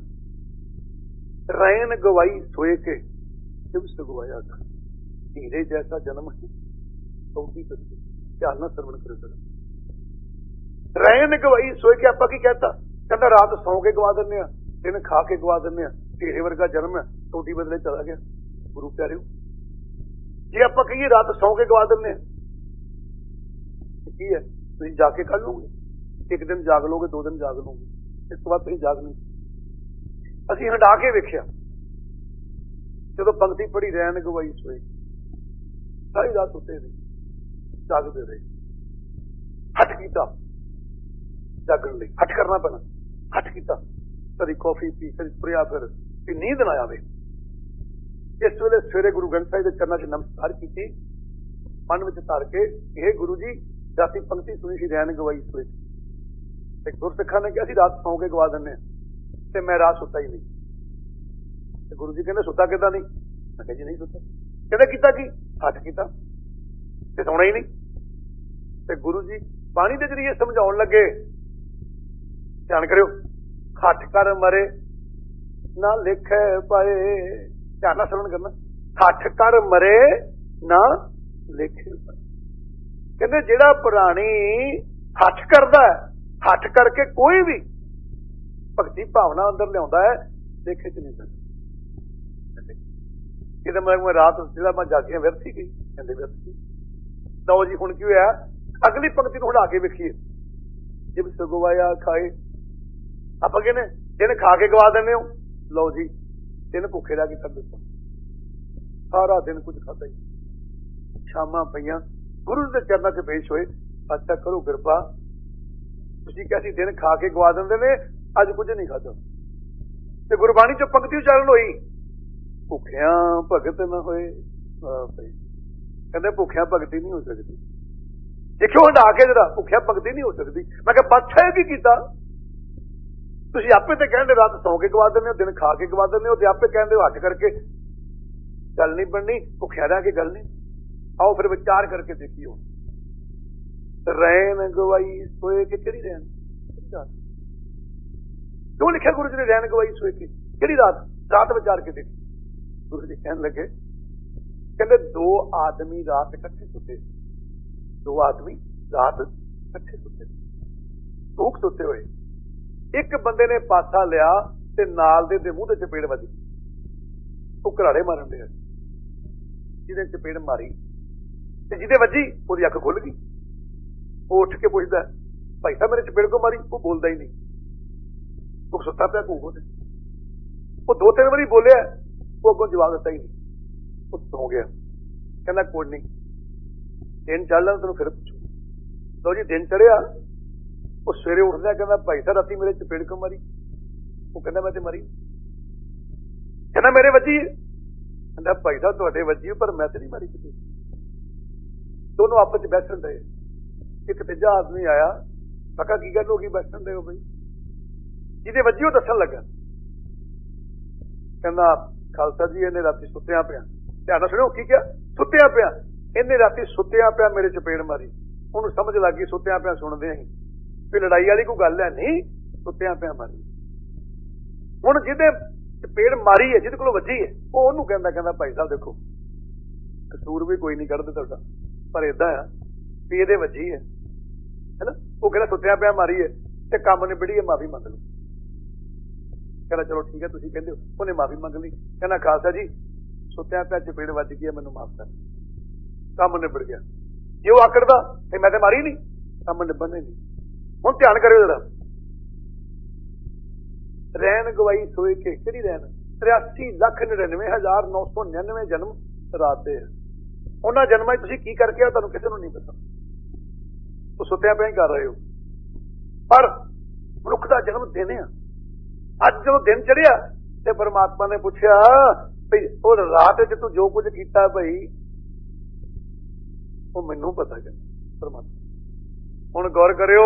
ਰੈਣ ਗਵਾਈ ਸੋਏ ਕੇ ਜਬ ਸਗਵਾਇਆ ਹੀਰੇ ਜੈਸਾ ਜਨਮ ਹੈ ਸੌਦੀ ਸਕਦੇ। ਧਿਆਨ ਨਾਲ ਸਰਵਣ ਕਰੋ ਸਰ। ਰੈਣ ਗਵਾਈ ਸੋਏ ਕੇ ਆਪਾਂ ਕੀ ਕਹਿਤਾ? ਕਹਿੰਦਾ ਰਾਤ ਸੌਂ ਕੇ ਗਵਾ ਦਿੰਦੇ ਆ, ਦਿਨ ਖਾ ਕੇ ਗਵਾ ਦਿੰਦੇ ਆ, ਢੇਰੇ ਵਰਗਾ ਜਨਮ ਹੈ, ਸੌਦੀ ਬਦਲੇ ਚਲਾ ਗਿਆ। ਗੁਰੂ ਪਿਆਰਿਓ, ਜੇ ਆਪਾਂ ਕਹੀਏ ਰਾਤ ਸੌਂ ਕੇ ਗਵਾ ਦਿੰਦੇ ਆ, ਕੀ ਹੈ? ਤੁਸੀਂ ਜਾ ਕੇ ਕਰ ਲਓਗੇ, ਇੱਕ ਦਿਨ ਜਾਗ ਲਓਗੇ, 2 ਦਿਨ ਜਾਗ ਲਓਗੇ, ਇਸ ਤੋਂ ਬਾਅਦ ਤੁਸੀਂ ਜਾਗ ਨਹੀਂ। ਅਸੀਂ ਹੰਡਾ ਕੇ ਵੇਖਿਆ, ਜਦੋਂ ਪੰਕਤੀ ਪੜ੍ਹੀ ਰੈਣ ਗਵਾਈ ਸੋਏ, ਸਾਰੀ ਰਾਤ ਸੁੱਤੇ ਰਹੇ, ਜਾਗਦੇ ਰਹੇ। ਹੱਠ ਕੀਤਾ ਜਾਗਣ ਲਈ, ਹੱਠ ਕਰਨਾ ਪੈਣਾ, ਹੱਠ ਕੀਤਾ। ਕਦੀ ਕੌਫੀ ਪੀ, ਕਦੀ ਤੁਰਿਆ ਫਿਰ, ਕਿ ਨੀਂਦ ਨਾ ਆਵੇ। ਇਸ ਵੇਲੇ ਸਵੇਰੇ ਗੁਰੂ ਗ੍ਰੰਥ ਸਾਹਿਬ ਦੇ ਚਰਨਾਂ 'ਚ ਨਮਸਕਾਰ ਕੀਤੀ, ਮਨ ਵਿੱਚ ਧਰ ਕੇ, ਇਹ ਗੁਰੂ ਜੀ ਰਾਤੀ ਪੰਕਤੀ ਸੁਣੀ ਸੀ ਰੈਣ ਗਵਾਈ ਸੋਏ, ਤੇ ਗੁਰਸਿੱਖਾਂ ਨੇ ਕਿਹਾ ਅਸੀਂ ਰਾਤ ਸੌਂ ਕੇ ਗਵਾ ਦਿੰਦੇ ਹਾਂ, ਤੇ ਮੈਂ ਰਾਤ ਸੁੱਤਾ ਹੀ ਨਹੀਂ। ਤੇ ਗੁਰੂ ਜੀ ਕਹਿੰਦੇ ਸੁੱਤਾ ਕਿੱਦਾਂ ਨਹੀਂ? ਮੈਂ ਕਿਹਾ ਜੀ ਨਹੀਂ ਸੁੱਤਾ। ਕਹਿੰਦੇ ਕੀਤਾ ਕੀ? ਹੱਠ ਕੀਤਾ ਤੇ ਸੌਣਾ ਹੀ ਨਹੀਂ। ਤੇ ਗੁਰੂ ਜੀ ਬਾਣੀ ਦੇ ਜਰੀਏ ਸਮਝਾਉਣ ਲੱਗੇ, ਧਿਆਨ ਕਰਿਓ, ਹੱਠ ਕਰ ਮਰੇ ਨਾ ਲਿਖੇ ਪਾਏ। ਧਿਆਨ ਨਾਲ ਸਰਵਣ ਕਰਨਾ, ਹੱਠ ਕਰ ਮਰੇ ਨਾ ਲਿਖੇ ਪਾਏ। ਕਹਿੰਦੇ ਜਿਹੜਾ ਪ੍ਰਾਣੀ ਹੱਠ ਕਰਦਾ, ਹੱਠ ਕਰਕੇ ਕੋਈ ਵੀ ਭਗਤੀ ਭਾਵਨਾ ਅੰਦਰ ਲਿਆਉਂਦਾ ਹੈ, ਲਿਖੇ ਚ ਨਹੀਂ ਸਕਦਾ। ਇਹਦਾ ਮੈਂ ਰਾਤ ਜਿਹੜਾ ਮੈਂ ਜਾਗੀਆਂ ਵਿਅਰਥ ਹੀ ਗਈ, ਕਹਿੰਦੇ ਵਿਅਰਥ ਸੀ। ਲਓ ਜੀ, ਹੁਣ ਕੀ ਹੋਇਆ? ਅਗਲੀ ਪੰਕਤੀ ਨੂੰ ਹਟਾ ਕੇ ਵੇਖੀਏ, ਜਿਬ ਸਗਵਾਇਆ ਖਾਏ ਆਪਾਂ ਕਹਿੰਦੇ दिन खा के गवा देने हो, लो जी दिन भुखे रह के कर दिता, सारा दिन कुछ खाता ही। शामां पईयां गुरु के चरणों च पेश होए, अच्छा करो कृपा, तुसीं किहा सी दिन खा के गवा देंदे ने, अज कुछ नहीं खाधा। ते गुरबाणी चों पंक्ति उचारण होई, भुखियां भगत न होए। कहंदे भुखियां भगती नहीं हो सकती। देखियो हंडा के जरा, भुखियां भगती नहीं हो सकती। मैं कहा बादशाह की कीता, तुसीं आपे ते कहंदे रात सौ के गवा देंदे हो, दिन खा के गवा देंदे हो, ते आपे कहंदे हो हट करके गल नहीं बननी, भुखिया रह के गल नहीं। आओ फिर विचार करके देखियो, रैन गवाई सोए के किहड़ी रैन, क्यों लिखा गुरु जी ने रैन गवाई सोए के किहड़ी रात, रात विचार के देखी। गुरु जी कहने लगे, कहते दो आदमी रात इकट्ठे सुते, दो आदमी रात इकट्ठे सुते, भूख सुते हुए। एक बंदे ने पासा लिया ते नाल दे मूंह ते चपेड़ वजी, वो घराड़े मारन दे, जिहदे चपेड़ मारी ते जिहदे वजी ओदी अख खुल गई। वो उठ के पुछदा, भाई साहब मेरे चपेड़ को मारी? वो बोलदा ही नहीं, वो सुता पिया घूम ते। वो दो तीन बारी बोलिया, वो अगों जवाब दिता ही नहीं, वो सो गया। कहना कोई नहीं, दिन चढ़ लैन तेन फिर पुछो। लो जी दिन चढ़िया, वो सवेरे उठदा कहना भाई साहब राती मेरे चपेड़ को मारी? वो कहना मैं ते मरी। कहना मेरे वजी है? कहना भाई साहब तुहाडे वजी है, पर मैं ते नहीं मारी चपेड़। दोनों आपस च बैठन रहे। एक तीजा आदमी आया, मैं कहा की गल हो गई बैठन रहे हो भाई? जिहदे वजी वो दसन लगा, कहना खालसा जी इन्हें राती सुत्तिया पिया, ध्यान नाल सुणिओ की क्या, सुत्तिया पिया, इन्हें राती सुत्तिया पिया मेरे चपेड़ मारी। उन्होंने समझ लग गई सुत्तिया पिया सुनदे ही कोई लड़ाई वाली कोई गल है नहीं, सुत्तिया पिया मारी। हुण जिहदे चपेड़ मारी है, जिहदे कोलों वजी है, वो ओनू कहंदा, कहंदा भाई साहब देखो कसूर भी कोई नहीं कढ़दे तुहाडा, पर इदां आ भी इहदे वजी है ना, वो कहना सुत्तिया पिया मारी है ते काम निबड़ी है, माफी मंग लो। कहना चलो ठीक है तुसीं कहंदे हो, उहने माफी मंग ली। कहना खालसा जी सुत्तिया पिया चपेड़ वज गई है, मैनूं माफ कर, काम निबड़ गया। जे वो आकड़दा ते मैं ते मारी नहीं, काम निबड़ने नहीं। हुण ध्यान करियो जरा, रैन गवाई सोए के किहड़ी रैन, 83,99,999 जन्म रात दे। उन्हां जन्मां तुसीं की करके आ तुहानूं किसे नूं नहीं पता, तुसीं सुत्तिया पिया ही कर रहे हो। पर मनुख दा जन्म दिन आ, अज जदों दिन चढ़िया ते परमात्मा ने पुछया भई वो रात च तू जो कुछ कीता भई वो मैनूं पता है परमात्मा। हुण गौर करियो,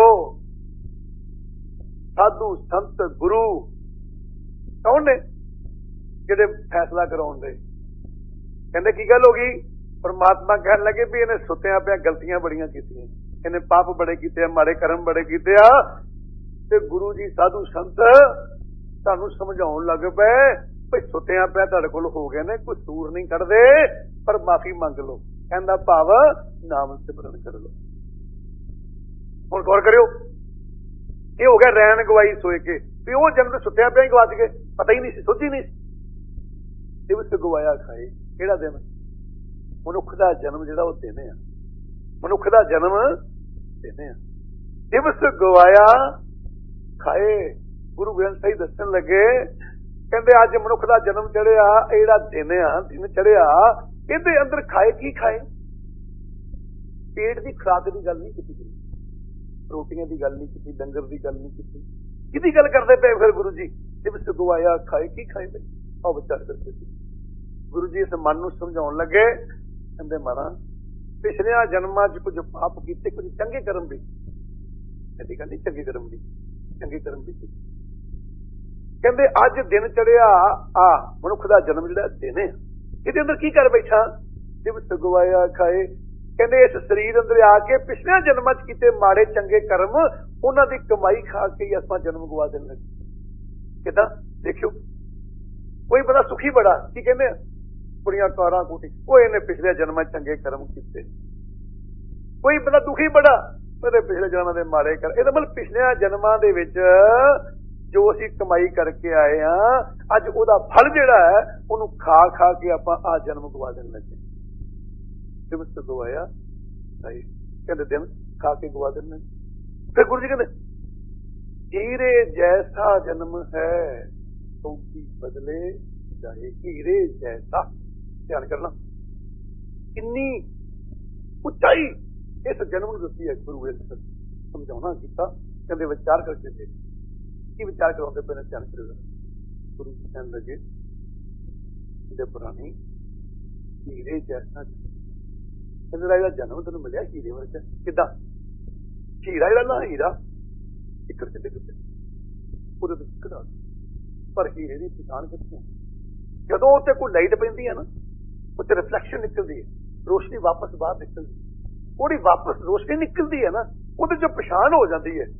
साधु संत गुरु कौन ने जिहड़े फैसला कराउण दे? कहंदे की गल हो गई? परमात्मा कहन लगे भी इन्हें सुत्तिया पिया गलतियां बड़ियां कीतियां, इन्हें पाप बड़े कीते, माड़े कर्म बड़े कीते आ, ते गुरु जी साधु संत तुहानूं समझाउण लग पे भई सुत्तिया पिया तुहाडे कोल हो गए ने, कोई सूर नहीं कढ़दे, पर माफी मंग लो। कहंदा भाव नाम सिमरन कर लो। हुण गौर करियो, ये हो गया रैन गवाई सोए के, भी वो जन्म सुत्तिया पिया ही गवाच गए, पता ही नहीं सी, सोची नहीं सी। दिवस गवाया खाए, किहड़ा दिन? मनुख दा जन्म जिहड़ा वो दिन आ, मनुख दा जन्म दिन आ। दिवस गवाया खाए, गुरु ग्रंथ साहिब दस्सण लगे, कहंदे अज मनुख दा जन्म चढ़िया, इहड़ा दिन आ, दिन चढ़िया, इहदे अंदर खाए की खाए? पेट की खुराक की गल नहीं कीती, रोटियां की गल नहीं की, डंगर की गल नहीं की, किहदी गल करदे पे फिर गुरु जी? दिवस गवाया खाए की खाए भाई? आओ विचार करके। गुरु जी इस मन नूं समझाउण लगे, कहंदे महाराज पिछलियां जन्मां च कुछ पाप कीते, कुछ चंगे कर्म भी, ऐसी गल नहीं चंगे कर्म भी, चंगे कर्म भी कीते। कहंदे अज दिन चढ़िया आ मनुख दा जन्म जिहड़ा दिन है, इहदे अंदर की कर बैठा? दिवस गवाया खाए। कहंदे इस शरीर अंदर आके पिछले जन्मां च कीते माड़े चंगे कर्म, उन्हां दी कमाई खा के ही असां जन्म गवा देण लगे। किदां देखियो, कोई बड़ा सुखी बड़ा की कहंदे कुड़ियां कारां कोठी, ओह इहने पिछले जन्मां च चंगे कर्म कीते। कोई बड़ा दुखी बड़ा, ਉਹਦੇ ਪਿਛਲੇ ਜਨਮਾਂ ਦੇ ਮਾੜੇ ਕਰ, ਇਹਦਾ ਮਤਲਬ ਪਿਛਲੇ ਜਨਮਾਂ ਦੇ ਵਿੱਚ ਜੋ ਅਸੀਂ ਕਮਾਈ ਕਰਕੇ ਆਏ ਆ, ਅੱਜ ਉਹਦਾ ਫਲ ਜਿਹੜਾ ਹੈ ਉਹਨੂੰ ਖਾ ਖਾ ਕੇ ਆਪਾਂ ਆ ਜਨਮ ਗਵਾ ਦੇਣ ਲੱਗੇ। ਦਿਵਸ ਗਵਾਇਆ ਸਹੀ, ਕਹਿੰਦੇ ਦਿਨ ਖਾ ਕੇ ਗਵਾ ਦੇਣ ਲੱਗੇ। ਫਿਰ ਗੁਰੂ ਜੀ ਕਹਿੰਦੇ हीरे जैसा जन्म है कौटी बदले जाए। हीरे जैसा, ध्यान करना, किन्नी उचाई इस जन्म ਨੂੰ ਦਿੱਤੀ है गुरु इस समझाना किया। कहते विचार करके देख की विचार करवाते पे ध्यान करो। गुरु जी कहने लगे पुरानी हीरे जैसा कहते जन्म तेन मिलिया हीरे वर्गा किदा हीरा जरा ना हीरा टिकट से डिग पे टिकट पर हीरे की पछाण कितने जो उत्ते कोई लाइट पैंदी है ना उत्ते रिफ्लैक्शन निकलती है, रोशनी वापस बाहर निकलती है, थोड़ी वापस रोशनी निकलती है ना वो जो पछाण हो जाती है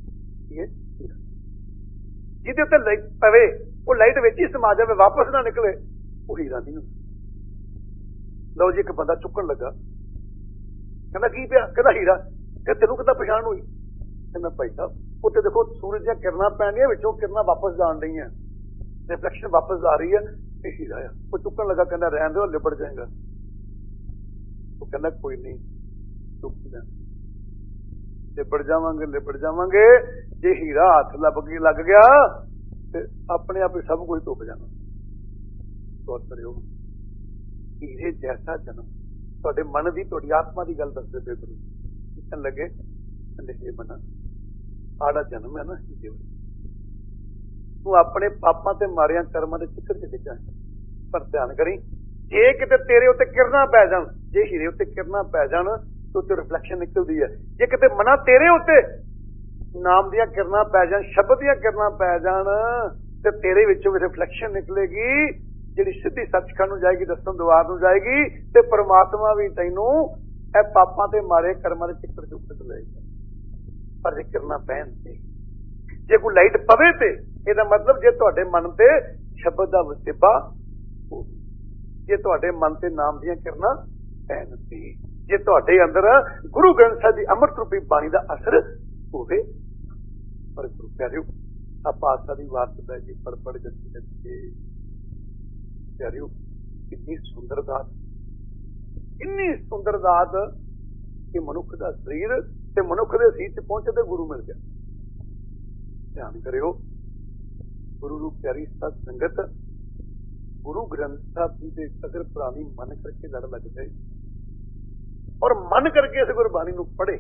जिदे उत्ते लाइट पवे वो लाइट विच ही समा जाए वापस ना निकले वो हीरा नहीं होता। लो जी एक बंदा चुकन लगा कहना की पिया कहना हीरा कह तेनों कितना पछाण हुई कहना भाई साहब उत्ते देखो सूरज दी किरणां पैंदियां विचों किरणां वापस जान रही हैं रिफ्लैक्शन वापस आ रही है ये हीरा है। वो चुकन लगा कहना रहन दो लिबड़ जाएगा। वो कहना कोई नहीं चुक लिबड़ जावांगे जे हीरा हाथ लग गया तो अपने आप ही सब कुछ डुब जाना। गौर करियो हीरे जैसा जन्म तुहाडे मन की तुहाडी आत्मा की गल दसदे पे गुरु कहन लगे कहंदे मना आड़ा जन्म है ना हीरे तू अपने पापां ते मारिया कर्मां दे चिक्कर च डिग्गा पर ध्यान करी जे किते तेरे उत्ते किरणां पै जाण जे हीरे उत्ते किरणां पै जाण तो उत्ते रिफ्लैक्शन निकलदी है। जे किते मना तेरे उत्ते नाम दियां किरणां पै जाण शब्द दियां किरणां पै जाण ते तेरे विचों भी रिफ्लैक्शन निकलेगी जिहड़ी सिद्धी सचखंड नूं जाएगी दसम द्वार नूं जाएगी ते परमात्मा भी तैनूं ए पापां ते मारे कर्मां दे चिक्कर चों कढ लएगा। पर जे किरणां पैण ते जे कोई लाइट पवे ते ਇਹਦਾ मतलब जे ਤੁਹਾਡੇ मन ते शब्द ਦਾ ਵਸੇਬਾ ਹੋ ਜੇ ਤੁਹਾਡੇ मन ते नाम ਦੀਆਂ ਕਿਰਨਾਂ ਪੈਣ ਤੇ ਜੇ ਤੁਹਾਡੇ ਅੰਦਰ ਗੁਰੂ ਗ੍ਰੰਥ ਸਾਹਿਬ ਦੀ ਅੰਮ੍ਰਿਤ ਰੂਪੀ ਬਾਣੀ ਦਾ ਅਸਰ ਹੋਵੇ। ਪਰ ਗੁਰੂ ਪਿਆਰਿਓ ਆਪਾਂ ਆਸਾ ਦੀ ਵਾਰਤ ਦਾ ਜੀ ਪੜ ਜੱਥੇ ਪਿਆਰਿਓ ਕਿੰਨੀ ਸੁੰਦਰ ਦਾਤ ਕਿ ਮਨੁੱਖ ਦਾ ਸਰੀਰ ਤੇ ਮਨੁੱਖ ਦੇ ਸੀਸ ਚ ਪਹੁੰਚੇ ਤੇ ਗੁਰੂ ਮਿਲ ਗਿਆ। ਧਿਆਨ ਕਰਿਓ गुरु रूप प्यारी साध संगत गुरु ग्रंथ साहब जी के अगर पुरानी मन करके लड़ लग जाए और मन करके इस गुरबाणी को पढ़े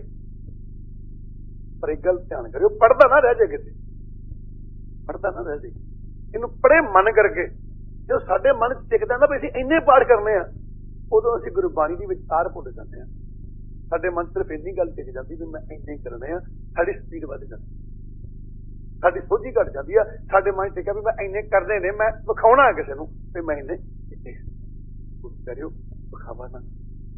पर एक गल ध्यान करियो पढ़ता ना रह जाए किसी पढ़ता ना रह जाए इनू पढ़े मन करके जो साडे मन च टिकदा ना भी असीं इन्ने पाठ करने उदों असीं गुरबाणी दी विचार भुल जाते हैं। साडे मन सिर्फ इन्नी गल टिक जाती भी मैं इन्ने करने साडी स्पीड वध जाती साडी सोझी घट जाती है। साडे मन च भी मैं इन्ने करने ने मैं विखाउणा किसी नूं भी मैं इन्ने करियो विखावा ना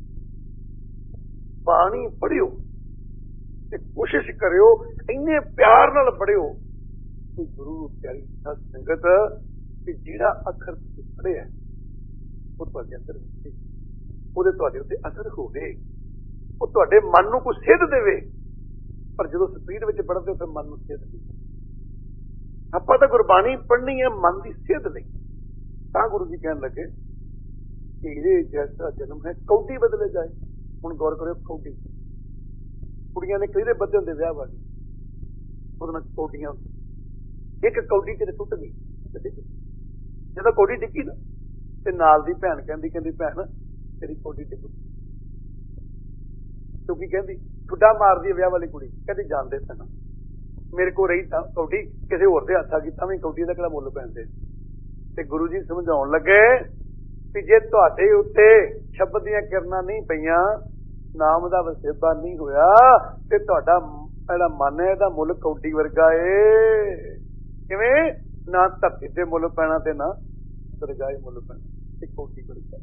बाणी पढ़ियो ते कोशिश करियो इन्ने प्यार नाल पढ़ियो कि गुरु प्यारी साध संगत कि जिहड़ा अखर तुसीं पढ़िया वो तुहाडे अंदर ਉਹਦੇ ਤੁਹਾਡੇ ਉੱਤੇ असर होवे ਉਹ ਤੁਹਾਡੇ मन ਨੂੰ कुछ सेध देवे। पर ਜਦੋਂ स्पीड ਵਿੱਚ पढ़दे हो फिर मन ਨੂੰ सेध नहीं। ਆਪਾਂ ਤਾਂ ਗੁਰਬਾਣੀ ਪੜ੍ਹਨੀ ਹੈ ਮਨ ਦੀ ਸਿਹਤ ਲਈ ਤਾਂ ਗੁਰੂ ਜੀ ਕਹਿਣ ਲੱਗੇ ਹੀਰੇ ਜੈਸਾ ਜਨਮ ਹੈ ਕੌਡੀ ਬਦਲੇ ਜਾਏ। ਹੁਣ ਗੌਰ ਕਰਿਓ ਕੌਡੀ ਕੁੜੀਆਂ ਨੇ ਕਿਹਦੇ ਬੱਧੇ ਹੁੰਦੇ ਵਿਆਹ ਵਾਲੇ ਉਹਦੇ ਨਾਲ ਕੌਡੀਆਂ ਇੱਕ ਕੌਡੀ ਕਿਤੇ ਟੁੱਟ ਗਈ ਜਦੋਂ ਕੌਡੀ ਡਿੱਗੀ ਨਾ ਤੇ ਨਾਲ ਦੀ ਭੈਣ ਕਹਿੰਦੀ ਭੈਣ ਤੇਰੀ ਕੌਡੀ ਡਿੱਗ ਕਿਉਂਕਿ ਕਹਿੰਦੀ ਠੁੱਡਾ ਮਾਰਦੀ ਹੈ ਵਿਆਹ ਵਾਲੀ ਕੁੜੀ ਕਹਿੰਦੀ ਜਾਣਦੇ ਸਨ मेरे को रही कौडी किसी होर दे हथ आ गई तां कौडी का किहड़ा मुल पैंदे ते गुरु जी समझाउण लगे कि जे तुहाडे उत्ते शब्द दीयां किरणां नहीं पईयां नाम दा वसेबा नहीं होया ते तुहाडा जिहड़ा मन है इहदा मुल कौडी वर्गा है। किवें ना धरती ते मुल पैना ते ना दरगाह मुल पैना ते कौडी वर्गा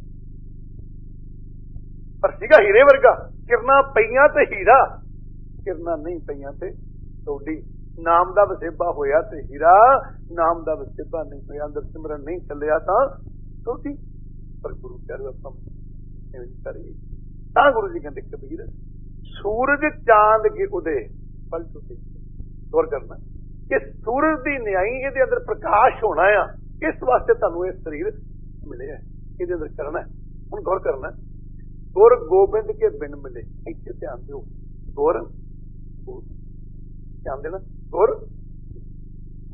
पर सीगा हीरे वर्गा किरणां पईयां ते हीरा किरणां नहीं पईयां ते कौडी। नाम दा वसेबा होया ते हीरा नाम दा वसेबा नहीं होया अंदर सिमरन नहीं चलिया तां कौडी। पर गुरु प्यारे करिए तां गुरु जी कहते कबीर सूरज चांद के उदय पल टुटे। गौर करना कि सूरज की न्याई इहदे अंदर प्रकाश होना आ इस वास्ते तुहानूं इह शरीर मिले इहदे अंदर करना है। हुण गौर करना गुर गोबिंद के बिन मिले इत्थे ध्यान दिओ गुर ध्यान देना गुर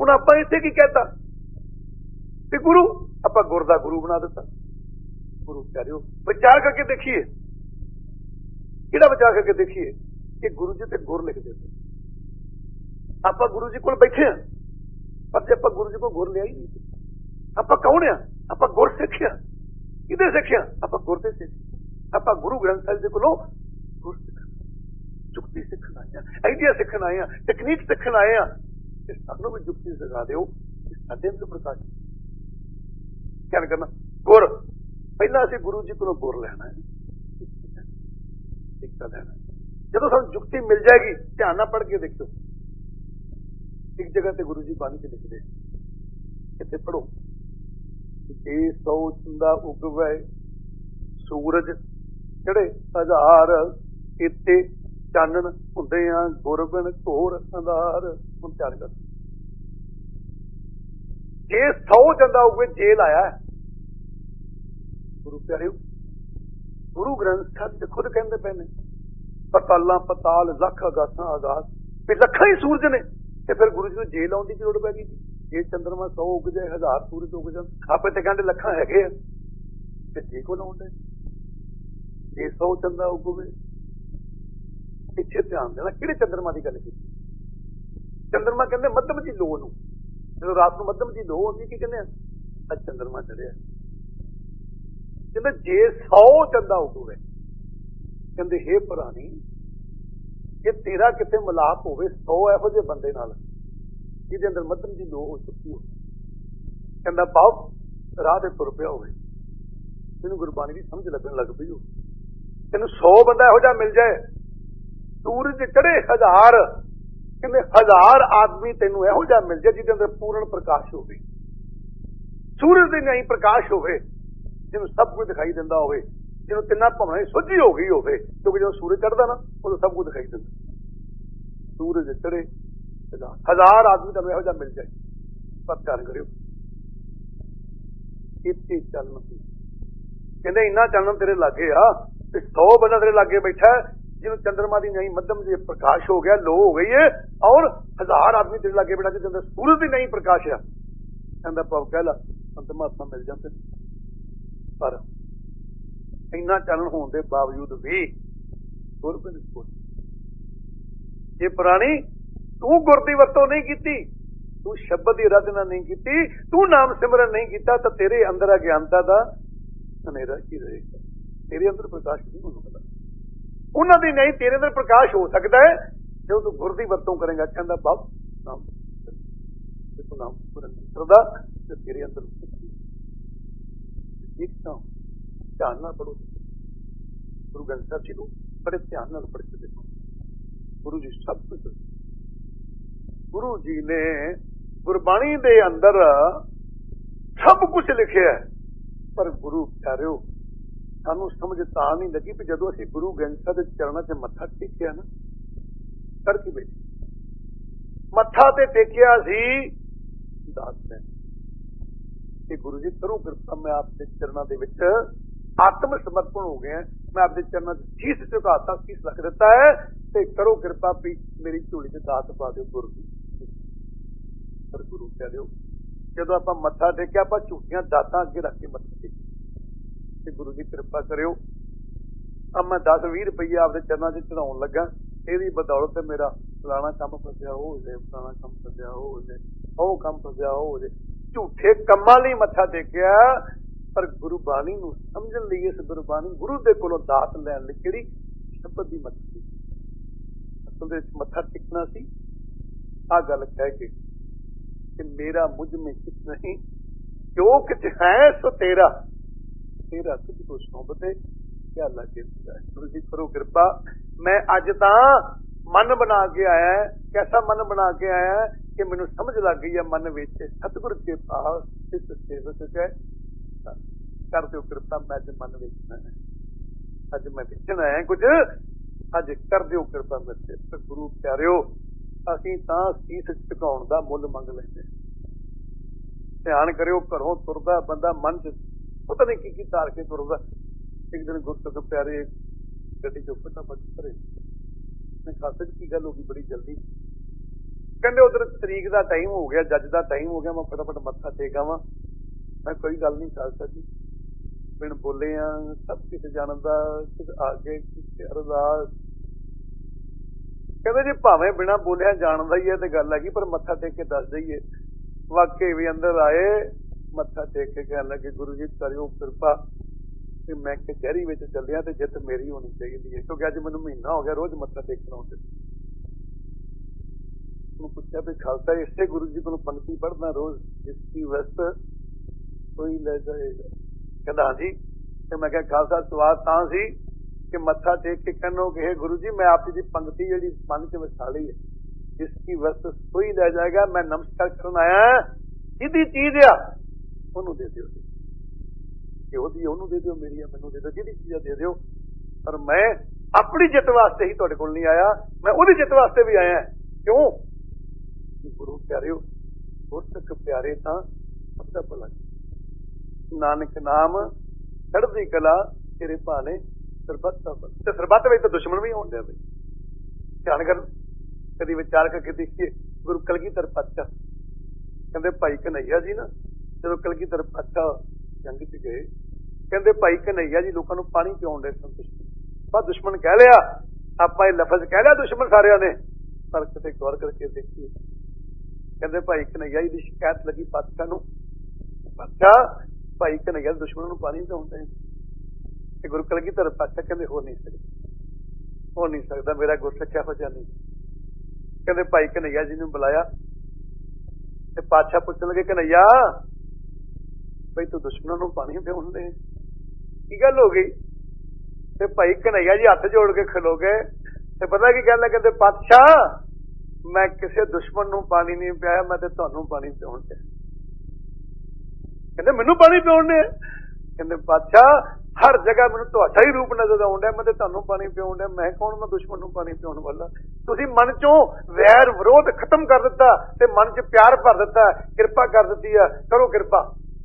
ਹੁਣ ਆਪਾਂ ਇੱਥੇ ਕੀ ਕਹਿਤਾ ਤੇ ਗੁਰੂ, ਆਪਾਂ ਗੁਰ ਦਾ ਗੁਰੂ ਬਣਾ ਦਿੱਤਾ। ਗੁਰੂ ਪਿਆਰਿਓ ਵਿਚਾਰ ਕਰਕੇ ਦੇਖੀਏ, ਕਿਹੜਾ ਵਿਚਾਰ ਕਰਕੇ ਦੇਖੀਏ ਕਿ ਗੁਰੂ ਜੀ ਤੇ ਗੁਰ ਲਿਖ ਦਿੰਦੇ। ਆਪਾਂ ਗੁਰੂ ਜੀ ਕੋਲ ਬੈਠੇ ਹਾਂ, ਪਰ ਜੇ ਆਪਾਂ ਗੁਰੂ ਜੀ ਕੋਲ ਗੁਰ ਲਿਆ ਹੀ ਨਹੀਂ, ਆਪਾਂ ਕੌਣ ਆ? ਆਪਾਂ ਗੁਰ ਸਿੱਖਿਆ। ਕਿਹਦੇ ਸਿੱਖਿਆ? ਆਪਾਂ ਗੁਰ ਦੇ ਸਿੱਖਿਆ। ਆਪਾਂ ਗੁਰੂ ਗ੍ਰੰਥ ਸਾਹਿਬ ਦੇ ਕੋਲੋਂ ਗੁਰ ਸਿੱਖਣਾ, ਜੁਗਤੀ ਸਿੱਖਣ ਆਏ ਆ, ਆਈਡੀਆ ਸਿੱਖਣ ਆਏ ਆ, ਟੈਕਨੀਕ ਸਿੱਖਣ ਆਏ ਆ। ਤੇ ਸਾਨੂੰ ਵੀ ਜੁਗਤੀ ਸਿਖਾ ਦਿਓ ਕਿ ਸਾਡੇ ਅੰਦਰ ਪ੍ਰਕਾਸ਼ ਕਿਆ ਕਰਨਾ। ਗੁਰ ਪਹਿਲਾਂ ਅਸੀਂ ਗੁਰੂ ਜੀ ਕੋਲੋਂ ਗੁਰ ਲੈਣਾ ਹੈ, ਸਿੱਖਾ ਲੈਣਾ। ਜਦੋਂ ਸਾਨੂੰ ਜੁਗਤੀ ਮਿਲ ਜਾਏਗੀ, ਧਿਆਨ ਨਾਲ ਪੜ੍ਹ ਕੇ ਦੇਖੋ, ਇੱਕ ਜਗ੍ਹਾ ਤੇ ਗੁਰੂ ਜੀ ਬਾਣੀ ਚ ਲਿਖਦੇ, ਇੱਥੇ ਪੜ੍ਹੋ, ਜੇ ਸੌ ਚੰਦਾ ਉਗਵੇ ਸੂਰਜ ਚੜੇ ਹਜ਼ਾਰ, ਇੱਥੇ ਚਾਨਣ ਹੁੰਦੇ ਆ ਗੁਰਬਿਨ ਘੋਰ ਅੰਧਾਰ। ਹੁਣ ਧਿਆਨ ਕਰ, ਜੇ 100 ਚੰਦਾ ਉਗਵੇ, ਜੇ ਲਾਇਆ ਗੁਰੂ ਪਿਆਰਿਓ। ਗੁਰੂ ਗ੍ਰੰਥ ਸਾਹਿਬ ਤੇ ਖੁਦ ਕਹਿੰਦੇ ਪਏ ਨੇ, ਪਤਾਲਾਂ ਪਤਾਲ ਲੱਖ ਅਗਾਸਾਂ ਆਗਾਸ, ਵੀ ਲੱਖਾਂ ਹੀ ਸੂਰਜ ਨੇ। ਤੇ ਫਿਰ ਗੁਰੂ ਜੀ ਨੂੰ ਜੇ ਲਾਉਣ ਦੀ ਜ਼ਰੂਰਤ ਪੈ ਗਈ। ਜੇ ਚੰਦਰਮਾ 100 ਉਗ ਜਾਏ, 1000 ਸੂਰਜ ਉਗ ਜਾਣ, ਆਪੇ ਤੇ ਕਹਿੰਦੇ ਲੱਖਾਂ ਹੈਗੇ ਆ, ਤੇ ਜੇ ਕੋ ਲਾਉਣ ਦੇ ਜੇ 100 ਚੰਦਾ ਉਗਵੇ। ਪਿੱਛੇ ਧਿਆਨ ਦੇਣਾ, ਕਿਹੜੇ ਚੰਦਰਮਾ ਦੀ ਗੱਲ ਕੀਤੀ? ਚੰਦਰਮਾ ਕਹਿੰਦੇ ਮੱਧਮ ਦੀ ਲੋ ਨੂੰ, ਜਦੋਂ ਰਾਤ ਨੂੰ ਮੱਧਮ ਦੀ ਲੋ ਹੁੰਦੀ, ਕੀ ਕਹਿੰਦੇ ਆ? ਅੱਜ ਚੰਦਰਮਾ ਚੜਿਆ। ਕਹਿੰਦੇ ਜੇ 100 ਚੰਦਾ ਉਗਵੇ, ਕਹਿੰਦੇ ਹੇ ਪ੍ਰਾਣੀ, ਜੇ ਤੇਰਾ ਕਿਤੇ ਮਿਲਾਪ ਹੋਵੇ 100 ਇਹੋ ਜਿਹੇ ਬੰਦੇ ਨਾਲ ਜਿਹਦੇ ਅੰਦਰ ਮੱਧਮ ਦੀ ਲੋ ਹੋ ਚੁੱਕੀ ਹੋ, ਕਹਿੰਦਾ ਭਾਵ ਰਾਹ ਤੇ ਤੁਰ ਪਿਆ ਹੋਵੇ, ਤੈਨੂੰ ਗੁਰਬਾਣੀ ਦੀ ਸਮਝ ਲੱਗਣ ਲੱਗ ਪਈ ਹੋ, ਤੈਨੂੰ 100 ਬੰਦਾ ਇਹੋ ਜਿਹਾ ਮਿਲ ਜਾਏ, ਸੂਰਜ ਚੜੇ 1000, ਕਹਿੰਦੇ 1000 ਆਦਮੀ ਤੈਨੂੰ ਇਹੋ ਜਿਹਾ ਮਿਲ ਜਾਏ ਜਿਹਦੇ ਅੰਦਰ ਪੂਰਨ ਪ੍ਰਕਾਸ਼ ਹੋਵੇ, ਸੂਰਜ ਦੇ ਨਹੀਂ ਪ੍ਰਕਾਸ਼ ਹੋਵੇ, ਜਿਹਨੂੰ ਸਭ ਕੁਝ ਦਿਖਾਈ ਦਿੰਦਾ ਹੋਵੇ, ਜਿਹਨੂੰ ਤਿੰਨਾਂ ਭਵਨਾਂ ਦੀ ਸੁੱਝੀ ਹੋ ਗਈ ਹੋਵੇ। ਕਿਉਂਕਿ ਜਦੋਂ ਸੂਰਜ ਚੜ੍ਹਦਾ ਨਾ, ਉਦੋਂ ਸਭ ਕੁਝ ਦਿਖਾਈ ਦਿੰਦਾ। ਸੂਰਜ ਚੜੇ 1000 ਆਦਮੀ ਤੁਹਾਨੂੰ ਇਹੋ ਜਿਹਾ ਮਿਲ ਜਾਏ, ਪਰ ਧਿਆਨ ਕਰਿਓ, ਇੱਥੇ ਚੱਲਣ। ਕਹਿੰਦੇ ਇੰਨਾ ਚਾਨਣ ਤੇਰੇ ਲਾਗੇ ਆ, ਤੇ 100 ਬੰਦਾ ਤੇਰੇ ਲਾਗੇ ਬੈਠਾ, ਜਿਹਨੂੰ ਚੰਦਰਮਾ ਦੀ ਨਹੀਂ ਮੱਧਮ ਜੇ ਪ੍ਰਕਾਸ਼ ਹੋ ਗਿਆ, ਲੋ ਹੋ ਗਈ ਹੈ, ਔਰ 1000 ਆਦਮੀ ਤੇਰੇ ਲਾਗੇ ਬੈਠਾ ਜਿਹਦੇ ਅੰਦਰ ਸੂਰਜ ਦੀ ਨਹੀਂ ਪ੍ਰਕਾਸ਼ ਆ। ਕਹਿੰਦਾ ਭਾਵ ਕਹਿ ਲਾ ਪਰਮਾਤਮਾ ਮਿਲ ਜਾਂਦੇ, ਪਰ ਇੰਨਾ ਚਾਨਣ ਹੋਣ ਦੇ ਬਾਵਜੂਦ ਵੀ ਗੁਰਬਿਨ ਕੋਲ। ਜੇ ਪ੍ਰਾਣੀ ਤੂੰ ਗੁਰ ਦੀ ਵਰਤੋਂ ਨਹੀਂ ਕੀਤੀ, ਤੂੰ ਸ਼ਬਦ ਦੀ ਅਰਾਧਨਾ ਨਹੀਂ ਕੀਤੀ, ਤੂੰ ਨਾਮ ਸਿਮਰਨ ਨਹੀਂ ਕੀਤਾ, ਤਾਂ ਤੇਰੇ ਅੰਦਰ ਅਗਿਆਨਤਾ ਦਾ ਹਨੇਰਾ ਹੀ ਰਹੇਗਾ, ਤੇਰੇ ਅੰਦਰ ਪ੍ਰਕਾਸ਼ ਨਹੀਂ ਹੋ ਸਕਦਾ। ਉਹਨਾਂ ਦੀ ਨਹੀਂ, ਤੇਰੇ ਅੰਦਰ ਪ੍ਰਕਾਸ਼ ਹੋ ਸਕਦਾ ਹੈ ਜਦੋਂ ਤੂੰ ਗੁਰ ਦੀ ਵਰਤੋਂ ਕਰੇਗਾ। ਕਹਿੰਦਾ ਬਾਬ ਨਾਮ ਨਾਮ ਕਰਦਾ ਤੇ ਤੇਰੇ ਅੰਦਰ ਇੱਕ ਤਾਂ ਧਿਆਨ ਨਾਲ ਪੜੋ। ਗੁਰੂ ਗ੍ਰੰਥ ਸਾਹਿਬ ਜੀ ਨੂੰ ਬੜੇ ਧਿਆਨ ਨਾਲ ਪੜ੍ਹ ਕੇ ਦੇਖੋ। ਗੁਰੂ ਜੀ ਸਭ ਕੁਝ, ਗੁਰੂ ਜੀ ਨੇ ਗੁਰਬਾਣੀ ਦੇ ਅੰਦਰ ਸਭ ਕੁਝ ਲਿਖਿਆ, ਪਰ ਗੁਰੂ ਪਿਆਰਿਓ ਸਾਨੂੰ ਸਮਝ ਤਾਂ ਨਹੀਂ ਲੱਗੀ ਵੀ ਜਦੋਂ ਅਸੀਂ ਗੁਰੂ ਗ੍ਰੰਥ ਸਾਹਿਬ ਦੇ ਚਰਨਾਂ 'ਚ ਮੱਥਾ ਟੇਕਿਆ ਨਾ, ਕਰਕੇ ਬੈਠੇ ਮੱਥਾ ਤੇ ਟੇਕਿਆ ਸੀ ਦਾਸ ਨੇ ਕਿ ਗੁਰੂ ਜੀ ਕਰੋ ਕਿਰਪਾ, ਮੈਂ ਆਪ ਦੇ ਚਰਨਾਂ ਦੇ ਵਿੱਚ ਆਤਮ ਸਮਰਪਣ ਹੋ ਗਿਆ, ਮੈਂ ਆਪਦੇ ਚਰਨਾਂ 'ਚ ਸੀਸ ਝੁਕਾਤਾ, ਸੀਸ ਰੱਖ ਦਿੱਤਾ ਹੈ, ਤੇ ਕਰੋ ਕਿਰਪਾ ਵੀ ਮੇਰੀ ਝੋਲੀ 'ਚ ਦਾਤ ਪਾ ਦਿਓ ਗੁਰੂ ਜੀ। ਪਰ ਗੁਰੂ ਪਿਆਰਿਓ ਜਦੋਂ ਆਪਾਂ ਮੱਥਾ ਟੇਕਿਆ, ਆਪਾਂ ਝੂਠੀਆਂ ਦਾਤਾਂ ਅੱਗੇ ਰੱਖ ਕੇ ਮੱਥਾ ਟੇਕਿਆ, ਤੇ ਗੁਰੂ ਜੀ ਕਿਰਪਾ ਕਰਿਓ ਆ ਮੈਂ 10-20 ਰੁਪਈਏ ਆਪਦੇ ਚਰਨਾਂ 'ਚ ਚੜਾਉਣ ਲੱਗਾ, ਇਹਦੀ ਬਦੌਲਤ ਮੇਰਾ ਫਲਾਣਾ ਕੰਮ ਫਸਿਆ ਹੋ ਜਾਏ, ਫਲਾਣਾ ਕੰਮ ਫਸਿਆ ਹੋ ਜਾਏ, ਉਹ ਕੰਮ ਫਸਿਆ ਹੋ ਜਾਏ। ਝੂਠੇ ਕੰਮਾਂ ਲਈ ਮੱਥਾ ਟੇਕਿਆ, ਪਰ ਗੁਰਬਾਣੀ ਨੂੰ ਸਮਝਣ ਲਈ, ਇਸ ਗੁਰਬਾਣੀ ਗੁਰੂ ਦੇ ਕੋਲੋਂ ਦਾਤ ਲੈਣ ਲਈ ਕਿਹੜੀ ਸ਼ਬਦ ਦੀ ਮੱਥਾ ਟੇਕੀ। ਅਸਲ ਦੇ ਵਿੱਚ ਮੱਥਾ ਟੇਕਣਾ ਸੀ ਆਹ ਗੱਲ ਕਹਿ ਕੇ ਕਿ ਮੇਰਾ ਮੁਝ ਮੇਂ ਕੁਛ ਨਹੀਂ, ਜੋ ਕੁਛ ਹੈ ਸੋ ਤੇਰਾ, ਤੇਰਾ ਤੁਝ ਕੋ ਸੌਂਪਦੇ ਕਿਆ ਲੱਗੇ। ਗੁਰੂ ਜੀ ਕਰੋ ਕਿਰਪਾ, ਮੈਂ ਅੱਜ ਤਾਂ ਮਨ ਬਣਾ ਕੇ ਆਇਆ, ਕੈਸਾ ਮਨ ਬਣਾ ਕੇ ਆਇਆ ਕਿ ਮੈਨੂੰ ਸਮਝ ਲੱਗ ਗਈ ਹੈ ਮਨ ਵਿੱਚ ਸਤਿਗੁਰ ਕੇ ਪਾਸ ਇਸ ਸੇਵਕ ਹੈ, ਕਰ ਦਿਓ ਕਿਰਪਾ, ਮੈਂ ਅੱਜ ਮਨ ਵੇਚਣਾ ਹੈ, ਅੱਜ ਮੈਂ ਵੇਚਣਾ ਹੈ ਕੁਝ, ਅੱਜ ਕਰ ਦਿਓ ਕਿਰਪਾ ਮੇਰੇ ਤੇ। ਗੁਰੂ ਪਿਆਰਿਓ ਅਸੀਂ ਤਾਂ ਸੀਸ ਝੁਕਾਉਣ ਦਾ ਮੁੱਲ ਮੰਗ ਲੈਂਦੇ। ਧਿਆਨ ਕਰਿਓ, ਘਰੋਂ ਤੁਰਦਾ ਬੰਦਾ ਮਨ ਚ ਪਤਾ ਨਹੀਂ ਕੀ ਧਾਰ ਕੇ ਤੁਰਦਾ। ਇੱਕ ਦਿਨ ਗੁਰਸਿੱਖ ਪਿਆਰੇ ਗੱਡੀ ਚੋਂ ਫਟਾਫਟ ਘਰੇ, ਖਾਸੇ ਕੀ ਗੱਲ ਹੋ ਗਈ ਬੜੀ ਜਲਦੀ, ਕਹਿੰਦੇ ਉਧਰ ਤਰੀਕ ਦਾ ਟਾਈਮ ਹੋ ਗਿਆ, ਜੱਜ ਦਾ ਟਾਈਮ ਹੋ ਗਿਆ, ਮੈਂ ਫਟਾਫਟ ਮੱਥਾ ਟੇਕ ਆਵਾਂ। ਮੈਂ ਕੋਈ ਗੱਲ ਨਹੀਂ ਖਾਲਸਾ ਜੀ, ਬਿਨ ਬੋਲੇ ਆ ਸਭ ਕੁਛ ਜਾਣਦਾ, ਕੁਝ ਆਗੇ ਅਰਦਾਸ। ਕਹਿੰਦੇ ਜੀ ਭਾਵੇਂ ਬਿਨਾਂ ਬੋਲਿਆ ਜਾਣਦਾ ਹੀ ਹੈ ਤੇ ਗੱਲ ਹੈਗੀ, ਪਰ ਮੱਥਾ ਟੇਕ ਕੇ ਦੱਸ ਦਈਏ। ਵਾਕਈ ਵੀ ਅੰਦਰ ਆਏ, ਮੱਥਾ ਟੇਕ ਕੇ ਕਹਿਣ ਲੱਗੇ ਗੁਰੂ ਜੀ ਕਰਿਓ ਕਿਰਪਾ ਕਿ ਮੈਂ ਕਚਹਿਰੀ ਵਿੱਚ ਚੱਲਿਆ ਤੇ ਜਿੱਤ ਮੇਰੀ ਹੋਣੀ ਚਾਹੀਦੀ ਹੈ, ਕਿਉਂਕਿ ਅੱਜ ਮੈਨੂੰ ਮਹੀਨਾ ਹੋ ਗਿਆ ਰੋਜ਼ ਮੱਥਾ ਟੇਕਣ ਆਉਂਦੇ। ਉਹਨੂੰ ਪੁੱਛਿਆ ਵੀ ਖਾਲਸਾ ਇਸੇ ਗੁਰੂ ਜੀ ਕੋਲੋਂ ਪੰਕਤੀ ਪੜ੍ਹਨਾ ਰੋਜ਼, ਜਿਸकी ਵਸਤ ਕੋਈ ਲੈ ਜਾਏਗਾ। ਕਹਿੰਦਾ ਹਾਂਜੀ। ਤੇ ਮੈਂ ਕਿਹਾ ਖਾਲਸਾ ਸਵਾਦ ਤਾਂ ਸੀ ਕਿ ਮੱਥਾ ਟੇਕ ਕੇ ਕਹਿੰਨੋਗੇ ਗੁਰੂ ਜੀ ਮੈਂ ਆਪ ਜੀ ਦੀ ਪੰਕਤੀ ਜਿਹੜੀ ਮਨ ਚ ਵਸਾ ਲਈ ਹੈ, ਜਿਸकी ਵਸਤ ਕੋਈ ਲੈ ਜਾਏਗਾ, ਮੈਂ ਨਮਸਕਾਰ ਕਰਨ ਆਇਆ, ਜਿਹਦੀ ਚੀਜ਼ ਆ ਉਹਨੂੰ ਦੇ ਦਿਓ, ਕਿ ਉਹਦੀ ਉਹਨੂੰ ਦੇ ਦਿਓ, ਮੇਰੀ ਆ ਮੈਨੂੰ ਦੇ ਦਿਓ, ਜਿਹਦੀ ਚੀਜ਼ ਆ ਦੇ ਦਿਓ, ਪਰ ਮੈਂ ਆਪਣੀ ਜਿੱਤ ਵਾਸਤੇ ਹੀ ਤੁਹਾਡੇ ਕੋਲ ਨਹੀਂ ਆਇਆ, ਮੈਂ ਉਹਦੀ ਜਿੱਤ ਵਾਸਤੇ ਵੀ ਆਇਆ। ਕਿਉਂ? ਗੁਰੂ ਪਿਆਰਿਓ, ਗੁਰਸਿੱਖ ਪਿਆਰੇ ਤਾਂ ਸਭ ਦਾ ਭਲਾ, ਨਾਨਕ ਨਾਮ ਚੜ੍ਹਦੀ ਕਲਾ ਤੇਰੇ ਭਾਣੇ ਸਰਬੱਤ ਦਾ ਭਲਾ। ਤੇ ਸਰਬੱਤ ਵਿੱਚ ਤਾਂ ਦੁਸ਼ਮਣ ਵੀ ਆਉਂਦੇ ਆ ਬਈ, ਧਿਆਨ ਕਰ। ਕਦੀ ਵਿਚਾਰ ਕਰਕੇ ਦੇਖੀਏ, ਗੁਰੂ ਕਲਗੀਧਰ ਪਾਤਸ਼ਾਹ ਕਹਿੰਦੇ ਭਾਈ ਕਨ੍ਹਈਆ ਜੀ ਨਾ ਜਦੋਂ ਕਲਗੀਧਰ ਪਾਤਸ਼ਾਹ ਜੰਗ ਚ ਗਏ, ਕਹਿੰਦੇ ਭਾਈ ਕਨ੍ਹਈਆ ਜੀ ਲੋਕਾਂ ਨੂੰ ਪਾਣੀ ਪਿਆਉਣ ਦੇ ਸਨ। ਬਸ ਦੁਸ਼ਮਣ ਕਹਿ ਲਿਆ, ਆਪਾਂ ਇਹ ਲਫ਼ਜ਼ ਕਹਿ ਲਿਆ ਦੁਸ਼ਮਣ ਸਾਰਿਆਂ ਨੇ, ਪਰ ਕਿਤੇ ਗੌਰ ਕਰਕੇ ਦੇਖੀਏ, ਕਹਿੰਦੇ ਭਾਈ ਕਨ੍ਹਈਆ ਜੀ ਦੀ ਸ਼ਿਕਾਇਤ ਲੱਗੀ ਪਾਤਸ਼ਾਹ ਨੂੰ, ਪਾਤਸ਼ਾਹ ਭਾਈ ਕਨ੍ਹਈਆ ਦੁਸ਼ਮਣ ਨੂੰ ਪਾਣੀ ਪਿਆਉਂਦੇ ਤੇ ਗੁਰੂ ਕਲਗੀਧਰ ਪਾਤਸ਼ਾਹ ਕਹਿੰਦੇ ਹੋ ਨਹੀਂ ਸਕਦਾ, ਮੇਰਾ ਗੁਰਸਿੱਖ ਇਹੋ ਜਿਹਾ ਨਹੀਂ। ਕਹਿੰਦੇ ਭਾਈ ਕਨ੍ਹਈਆ ਜੀ ਨੂੰ ਬੁਲਾਇਆ ਤੇ ਪਾਤਸ਼ਾਹ ਪੁੱਛਣ ਲੱਗੇ ਕਨ੍ਹਈਆ ਬਈ ਤੂੰ ਦੁਸ਼ਮਣਾਂ ਨੂੰ ਪਾਣੀ ਪਿਆਉਣ ਦੇ, ਕੀ ਗੱਲ ਹੋ ਗਈ? ਤੇ ਭਾਈ ਕਨ੍ਹਈਆ ਜੀ ਹੱਥ ਜੋੜ ਕੇ ਖਲੋ ਗਏ ਤੇ ਪਤਾ ਕੀ ਗੱਲ ਹੈ, ਕਹਿੰਦੇ ਪਾਤਸ਼ਾਹ ਮੈਂ ਕਿਸੇ ਦੁਸ਼ਮਣ ਨੂੰ ਪਾਣੀ ਨਹੀਂ ਪਿਆਇਆ, ਮੈਂ ਤੇ ਤੁਹਾਨੂੰ ਪਾਣੀ ਪਿਆਉਣ ਤੇ। ਕਹਿੰਦੇ ਮੈਨੂੰ ਪਾਣੀ ਪਿਆਉਣ ਦੇ? ਕਹਿੰਦੇ ਪਾਤਸ਼ਾਹ ਹਰ ਜਗ੍ਹਾ ਮੈਨੂੰ ਤੁਹਾਡਾ ਹੀ ਰੂਪ ਨਜ਼ਰ ਆਉਣ ਡਿਆ, ਮੈਂ ਤੇ ਤੁਹਾਨੂੰ ਪਾਣੀ ਪਿਆਉਣ ਡਿਆ, ਮੈਂ ਕੌਣ? ਮੈਂ ਦੁਸ਼ਮਣ ਨੂੰ ਪਾਣੀ ਪਿਆਉਣ ਵਾਲਾ। ਤੁਸੀਂ ਮਨ ਚੋਂ ਵੈਰ ਵਿਰੋਧ ਖਤਮ ਕਰ ਦਿੱਤਾ ਤੇ ਮਨ ਚ ਪਿਆਰ ਭਰ ਦਿੱਤਾ, ਕਿਰਪਾ ਕਰ ਦਿੱਤੀ ਆ, ਕਰੋ ਕਿਰਪਾ।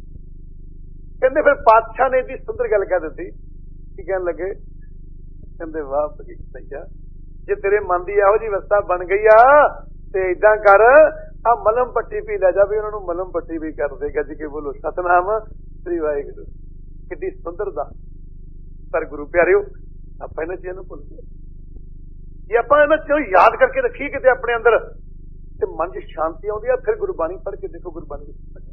ਕਹਿੰਦੇ ਫਿਰ ਪਾਤਸ਼ਾਹ ਨੇ ਇਹਦੀ ਸੁੰਦਰ ਗੱਲ ਕਹਿ ਦਿੱਤੀ, ਕੀ ਕਹਿਣ ਲੱਗੇ? ਕਹਿੰਦੇ ਵਾਹ ਭਜੀ ਸਈਆ, ਜੇ ਤੇਰੇ ਮਨ ਦੀ ਇਹੋ ਜਿਹੀ ਅਵਸਥਾ ਬਣ ਗਈ ਆ ਤੇ ਏਦਾਂ ਕਰ, ਆ ਮਲਮ ਪੱਟੀ ਵੀ ਲੈ ਜਾ, ਵੀ ਉਹਨਾਂ ਨੂੰ ਮਲਮ ਪੱਟੀ ਵੀ ਕਰ ਦੇਗਾ ਜੀ। ਕਿ ਬੋਲੋ ਸਤਨਾਮ ਸ੍ਰੀ ਵਾਹਿਗੁਰੂ। ਕਿੱਡੀ ਸੁੰਦਰ ਦਾ। ਪਰ ਗੁਰੂ ਪਿਆਰਿਓ ਆਪਾਂ ਇਹਨਾਂ ਚੀਜ਼ਾਂ ਨੂੰ ਭੁੱਲ ਗਏ। ਜੇ ਆਪਾਂ ਇਹਨਾਂ ਚੀਜ਼ਾਂ ਨੂੰ ਯਾਦ ਕਰਕੇ ਰੱਖੀਏ ਕਿਤੇ ਆਪਣੇ ਅੰਦਰ ਤੇ ਮਨ 'ਚ ਸ਼ਾਂਤੀ ਆਉਂਦੀ ਆ। ਫਿਰ ਗੁਰਬਾਣੀ ਪੜ੍ਹ ਕੇ ਦੇਖੋ, ਗੁਰਬਾਣੀ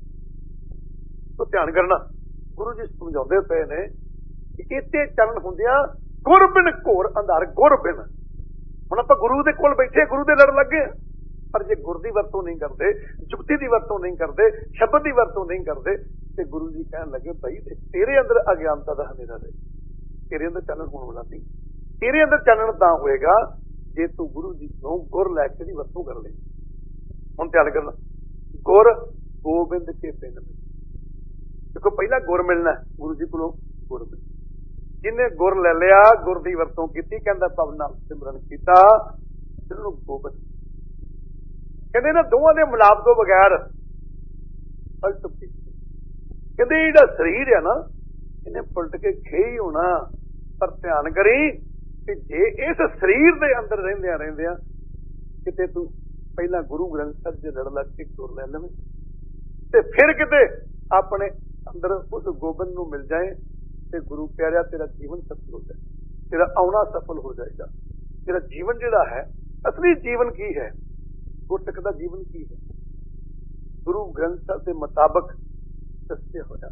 ਤੋਂ ਧਿਆਨ ਕਰਨਾ। ਗੁਰੂ ਜੀ ਸਮਝਾਉਂਦੇ ਪਏ ਨੇ ਕਿ ਇੱਥੇ ਚਰਨ ਹੁੰਦਿਆਂ ਗੁਰ ਬਿਨ ਘੋਰ ਅੰਧਾਰ, ਗੁਰ ਬਿਨ। ਹੁਣ ਆਪਾਂ ਗੁਰੂ ਦੇ ਕੋਲ ਬੈਠੇ, ਗੁਰੂ ਦੇ ਲੜ ਲੱਗੇ, ਪਰ ਜੇ ਗੁਰ ਦੀ ਵਰਤੋਂ ਨਹੀਂ ਕਰਦੇ, ਜੁਗਤੀ ਦੀ ਵਰਤੋਂ ਨਹੀਂ ਕਰਦੇ, ਸ਼ਬਦ ਦੀ ਵਰਤੋਂ ਨਹੀਂ ਕਰਦੇ, ਤੇ ਗੁਰੂ ਜੀ ਕਹਿਣ ਲੱਗੇ ਭਾਈ ਤੇਰੇ ਅੰਦਰ ਅਗਿਆਨਤਾ ਦਾ ਹਨੇਰਾ ਰਹੇ, ਤੇਰੇ ਅੰਦਰ ਚਾਨਣ ਹੋਣ ਵਾਲਾ ਨਹੀਂ। ਤੇਰੇ ਅੰਦਰ ਚਾਨਣ ਤਾਂ ਹੋਏਗਾ ਜੇ ਤੂੰ ਗੁਰੂ ਜੀ ਤੋਂ ਗੁਰ ਲੈ ਕੇ ਦੀ ਵਰਤੋਂ ਕਰ ਲੈ। ਹੁਣ ਧਿਆਨ ਕਰਨਾ, ਗੁਰ ਗੋਬਿੰਦ ਕੇ ਪਿੰਡ ਵਿੱਚ। ਦੇਖੋ ਪਹਿਲਾਂ ਗੁਰ ਮਿਲਣਾ ਗੁਰੂ ਜੀ ਕੋਲੋਂ, ਗੁਰ ਮਿਲਣਾ। ਜਿਹਨੇ ਗੁਰ ਲੈ ਲਿਆ, ਗੁਰ ਦੀ ਵਰਤੋਂ ਕੀਤੀ, ਕਹਿੰਦਾ ਪਵਨਾ ਸਿਮਰਨ ਕੀਤਾ, ਜਿਹਨੂੰ ਗੋਬਿੰਦ ਕਹਿੰਦੇ। ਨਾ ਦੋਵਾਂ ਦੇ ਮਿਲਾਪ ਤੋਂ ਬਗੈਰ ਕਹਿੰਦੇ ਜਿਹੜਾ ਸਰੀਰ ਹੈ ਨਾ, ਇਹਨੇ ਪਲਟ ਕੇ ਖੇ ਹੀ ਹੋਣਾ। ਪਰ ਧਿਆਨ ਕਰੀ ਕਿ ਜੇ ਇਸ ਸਰੀਰ ਦੇ ਅੰਦਰ ਰਹਿੰਦਿਆਂ ਕਿਤੇ ਤੂੰ ਪਹਿਲਾਂ ਗੁਰੂ ਗ੍ਰੰਥ ਸਾਹਿਬ ਦੇ ਲੜ ਲੱਗ ਕੇ ਤੁਰ ਲੈ ਲਵੇਂ ਤੇ ਫਿਰ ਕਿਤੇ ਆਪਣੇ ਅੰਦਰ ਉਸ ਗੋਬਿੰਦ ਨੂੰ ਮਿਲ ਜਾਏ ਤੇ ਗੁਰੂ ਪਿਆਰਿਆ ਤੇਰਾ ਜੀਵਨ ਸਫਲ ਹੋ ਜਾਏ, ਤੇਰਾ ਆਉਣਾ ਸਫਲ ਹੋ ਜਾਏਗਾ। ਤੇਰਾ ਜੀਵਨ ਜਿਹੜਾ ਹੈ, ਅਸਲੀ ਜੀਵਨ ਕੀ ਹੈ, ਗੁਰਸਿੱਖ ਦਾ ਜੀਵਨ ਕੀ ਹੈ, ਗੁਰੂ ਗ੍ਰੰਥ ਸਾਹਿਬ ਦੇ ਮੁਤਾਬਕ ਦੱਸਿਆ ਹੋਇਆ।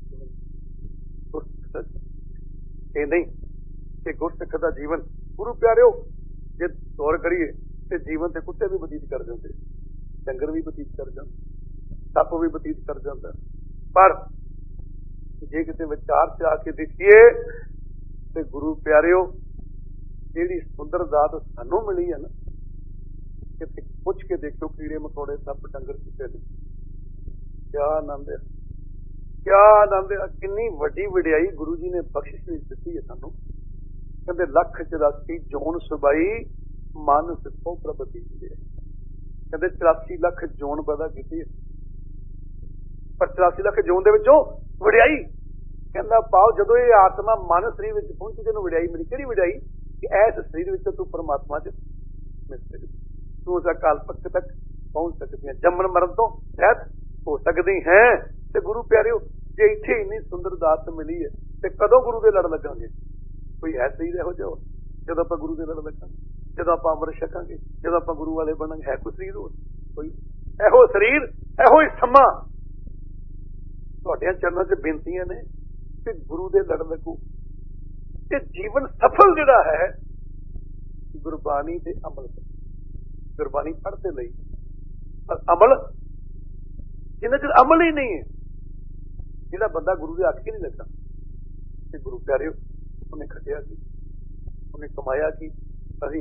ਇਹ ਨਹੀਂ ਕਿ ਗੁਰਸਿੱਖ ਦਾ ਜੀਵਨ, ਗੁਰੂ ਪਿਆਰਿਓ ਜੇ ਗੌਰ ਕਰੀਏ ਤੇ ਜੀਵਨ ਤੇ ਕੁੱਤੇ ਵੀ ਬਤੀਤ ਕਰ ਜਾਂਦੇ, ਡੰਗਰ ਵੀ ਬਤੀਤ ਕਰ ਜਾਂਦੇ, ਸੱਪ ਵੀ ਬਤੀਤ ਕਰ ਜਾਂਦਾ। ਪਰ ਜੇ ਕਿਤੇ ਵਿਚਾਰ ਚ ਆ ਕੇ ਦੇਖੀਏ ਤੇ ਗੁਰੂ ਪਿਆਰਿਓ ਜਿਹੜੀ ਸੁੰਦਰ ਦਾਤ ਸਾਨੂੰ ਮਿਲੀ ਹੈ ਨਾ, ਕਿਤੇ ਪੁੱਛ ਕੇ ਦੇਖੋ ਕੀੜੇ ਮਕੌੜੇ ਸੱਪ ਡੰਗਰ ਕੁੱਤੇ ਨੇ, ਕਿਆ ਆਨੰਦ ਹੈ, ਕਿਆ ਆਨੰਦ ਹੈ। ਕਿੰਨੀ ਵੱਡੀ ਵਡਿਆਈ ਗੁਰੂ ਜੀ ਨੇ ਬਖਸ਼ਿਸ਼ ਵਿੱਚ ਦਿੱਤੀ ਹੈ ਸਾਨੂੰ। ਕਹਿੰਦੇ 184 ਜੋਨ ਸੁਬਾਈ ਮਨ ਸਿੱਖੋ ਪ੍ਰਭ ਦੀਜੇ। ਕਹਿੰਦੇ 84 ਲੱਖ ਜੋਨ ਪੈਦਾ ਕੀਤੀ ਹੈ, ਪਰ 84 ਲੱਖ ਜੋਨ ਦੇ ਵਿੱਚੋਂ ਵਡਿਆਈ ਕਹਿੰਦਾ ਪਾਓ ਜਦੋਂ ਇਹ ਆਤਮਾ ਮਨ ਸਰੀਰ ਵਿੱਚ ਪਹੁੰਚੀ, ਤੈਨੂੰ ਵਡਿਆਈ ਮਿਲੀ। ਕਿਹੜੀ ਵਡਿਆਈ? ਕਿ ਐਸ ਸਰੀਰ ਵਿੱਚ ਤੂੰ ਪਰਮਾਤਮਾ ਚ ਮਿਲ ਸਕਦੀ, ਤੂੰ ਉਸ ਅਕਾਲ ਤਖਤ ਤੱਕ पहुंच सकती हैं, जमन मरण तो रहत हो सकती हैं। ते गुरु प्यारिओ जे इत्थे इन्नी सुंदर दात मिली है ते कदों गुरु दे लड़ लगांगे? कोई है सही इहो जिहा जदों आपां गुरु दे लड़ लगांगे, जदों आपां अमृत छकांगे, जदों आपां गुरु वाले बनांगे? है कोई शरीर होर? कोई इहो शरीर, इहो ही समा तुहाडियां चरनां 'च बेनतियां ने कि गुरु दे लड़ लगो। ते जीवन सफल जिहड़ा है गुरबाणी ते अमल, गुरबाणी पढ़ते लई, पर अमल जिन्ना चिर अमल ही नहीं है, जिहड़ा बंदा गुरु दे आखे नहीं लगदा, ते गुरु प्यारे उन्हें खटिया की, उन्हें कमाया की। असीं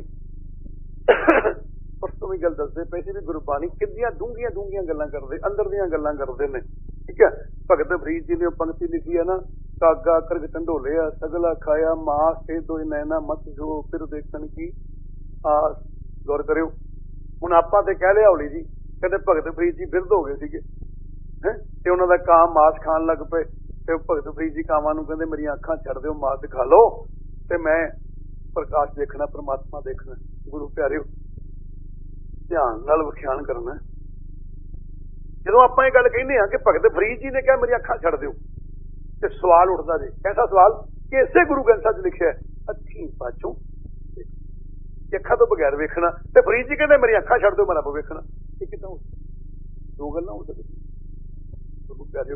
परसों भी गल दसदे पए सी भी गुरबाणी किन्नियां डूंघियां डूंघियां गल्लां करदे, अंदर दियां गल्लां करदे ने। ठीक है, भगत फरीद जी ने पंक्ति लिखी है ना, कागा करग ढंडोलिया सगला खाया मास ते दोई नैना मत जो फिर देखण की आस। गौर करियो, हुण आपां ते कह लिया हौली जी, कहते भगत फरीद जी बिरध हो गए सीगे हैं ते उन्हां दा काम मास खाण लग पए। ते भगत फरीद जी कावां नूं कहंदे मेरियां अखां छड्ड दिओ, मास खा लो ते मैं प्रकाश देखना, परमात्मा देखना। गुरु प्यारिओ ध्यान नाल विख्यान करना। जदों आपां इह गल कहने आ कि भगत फरीद जी ने कहा मेरी अखां छड्ड दिओ, ते सवाल उठदा जी, कैसा सवाल कि इसे गुरु ग्रंथां 'च लिखिआ अखीं पाछों अखां तो बगैर वेखना, ते फरीद जी कहंदे मेरी अखां छड्ड दिओ मैं रब वेखना। ये किदां हो सकदा? दो गल्लां हो सकदियां। गुरु प्यारिओ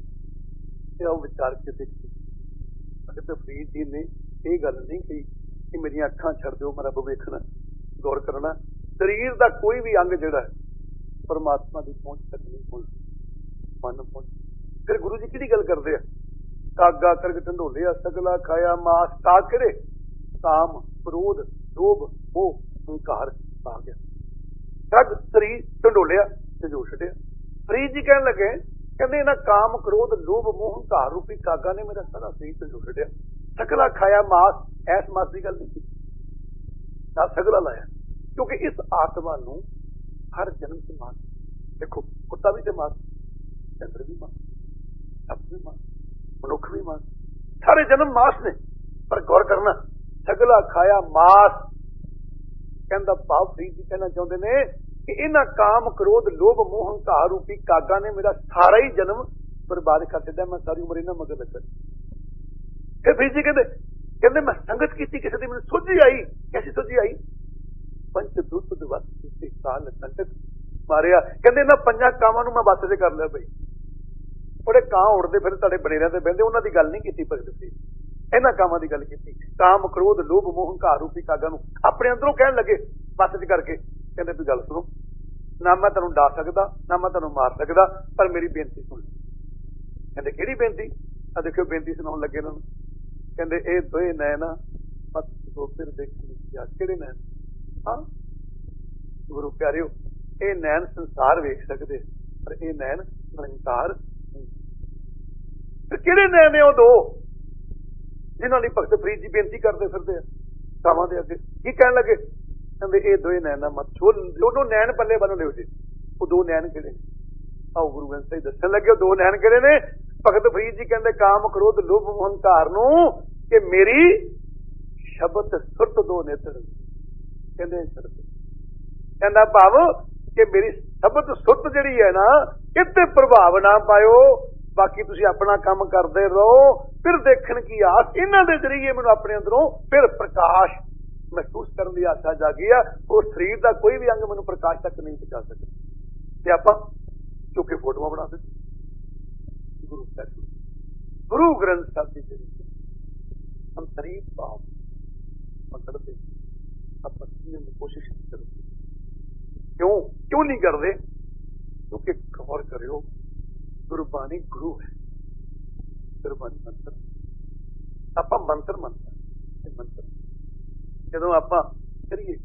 ते आओ विचार के देखिए, भगत फरीद जी ने ये गल नहीं कही कि मेरी अखां छड्ड दिओ मैं रब वेखना। गौर करना, शरीर का कोई भी अंग जिहड़ा है परमात्मा की पहुंच तक नहीं पहुंचदा, मन पहुंच। फिर गुरु जी किहड़ी गल करदे आ? कागा करग ढंडोलिया सगला खाया मास। काग किहड़े? काम, क्रोध, लोभ, मोह, हंकार आ गया। सग शरीर ढंडोलिया ते जो छड्डिया। फरीद जी कहन लगे, कहंदे इन्हां काम, क्रोध, लोभ, मोह, हंकार रूपी कागा ने मेरा सारा शरीर ते जो छड्डिया। सगला खाया मास, ऐस मास की गल नहीं की, ना सगला लाया, क्योंकि इस आत्मा नूं हर जन्म से मास। देखो कुत्ता भी ते मास, चंद्र भी मास, सप भी मास, मनुख भी मास, सारे जन्म मास ने। पर गौर करना, सगला खाया मास कहंदा भाव फरीद जी कहना चाहते ने कि इन्हां काम, क्रोध, लोभ, मोह, हंकार रूपी कागा ने मेरा सारा ही जन्म बर्बाद कर दिया। मैं सारी उम्र इन्हां मगर लगा। फिर फरीद जी कहंदे मैं संगत की किसी दी, मैनूं सुझी आई। कैसी सुझी आई? पंच दुत दिवस काल कंटक मारिया। कहंदे इन्हां पंजां कामां नूं मैं बस दे कर लिया। बई बड़े कां उड़दे फिर तुहाडे बडेरियां ते बहिंदे, उन्हां दी गल नहीं कीती भगत फरीद, इन्हां कामां दी गल कीती। काम, क्रोध, लोभ, मोह, हंकार रूपी कागा नूं अपने अंदरों कहण लगे बस च करके। कहंदे भी गल सुनो, ना मैं तुहानूं डा सकदा, ना मैं तुहानूं मार सकदा, पर मेरी बेनती सुण। कहंदे किहड़ी बेनती? आ देखियो बेनती सुणाउण लगे इन्हां नूं। कहंदे ए दोए नैना मत तो फिर देखणी क्या। किहड़े नैन? हाँ गुरु प्यारिओ, ये नैन संसार वेख सकते, पर ये नैन निरंकार नहीं। फिर किहड़े नैन ने वो दो जिन्हां लई भगत फरीद जी बेनती करते फिरदे कावां दे अगे? की कहण लगे? कहंदे ए दोए नैना मत छो, दोनों नैन पल्ले बन लिओ जी। वो दो नैन किहड़े ने? आओ गुरु ग्रंथ साहिब दस्सण लगे दो नैन किहड़े ने। भगत फरीद जी कहंदे काम, क्रोध, लोभ, मोह, हंकार नूं कि मेरी शब्द सुरत दो नेत्र। कहंदे कहंदा भाव कि मेरी शब्द सुरत जिहड़ी है ना, इत्ते प्रभाव ना पायो, बाकी तुसीं अपना काम करदे रहो। फिर देखण की आस, इन्हां दे जरिए मैनूं अपने अंदरों फिर प्रकाश महसूस करन दी आशा जागी आ। उस शरीर का कोई भी अंग मैनूं प्रकाश तक नहीं पहुंचा सकदा। ते आपां चुक के फोटोआं बना दे। गुरु ग्रंथ साहिब जी हम शरीर भाव पकड़ते आपां समझण दी कोशिश करते। क्यों नहीं करते? क्योंकि गौर करियो, गुरबाणी गुरु है, गुरबाणी मंत्र। आपां मंत्र मंत्र मंत्र जदों आपां करिए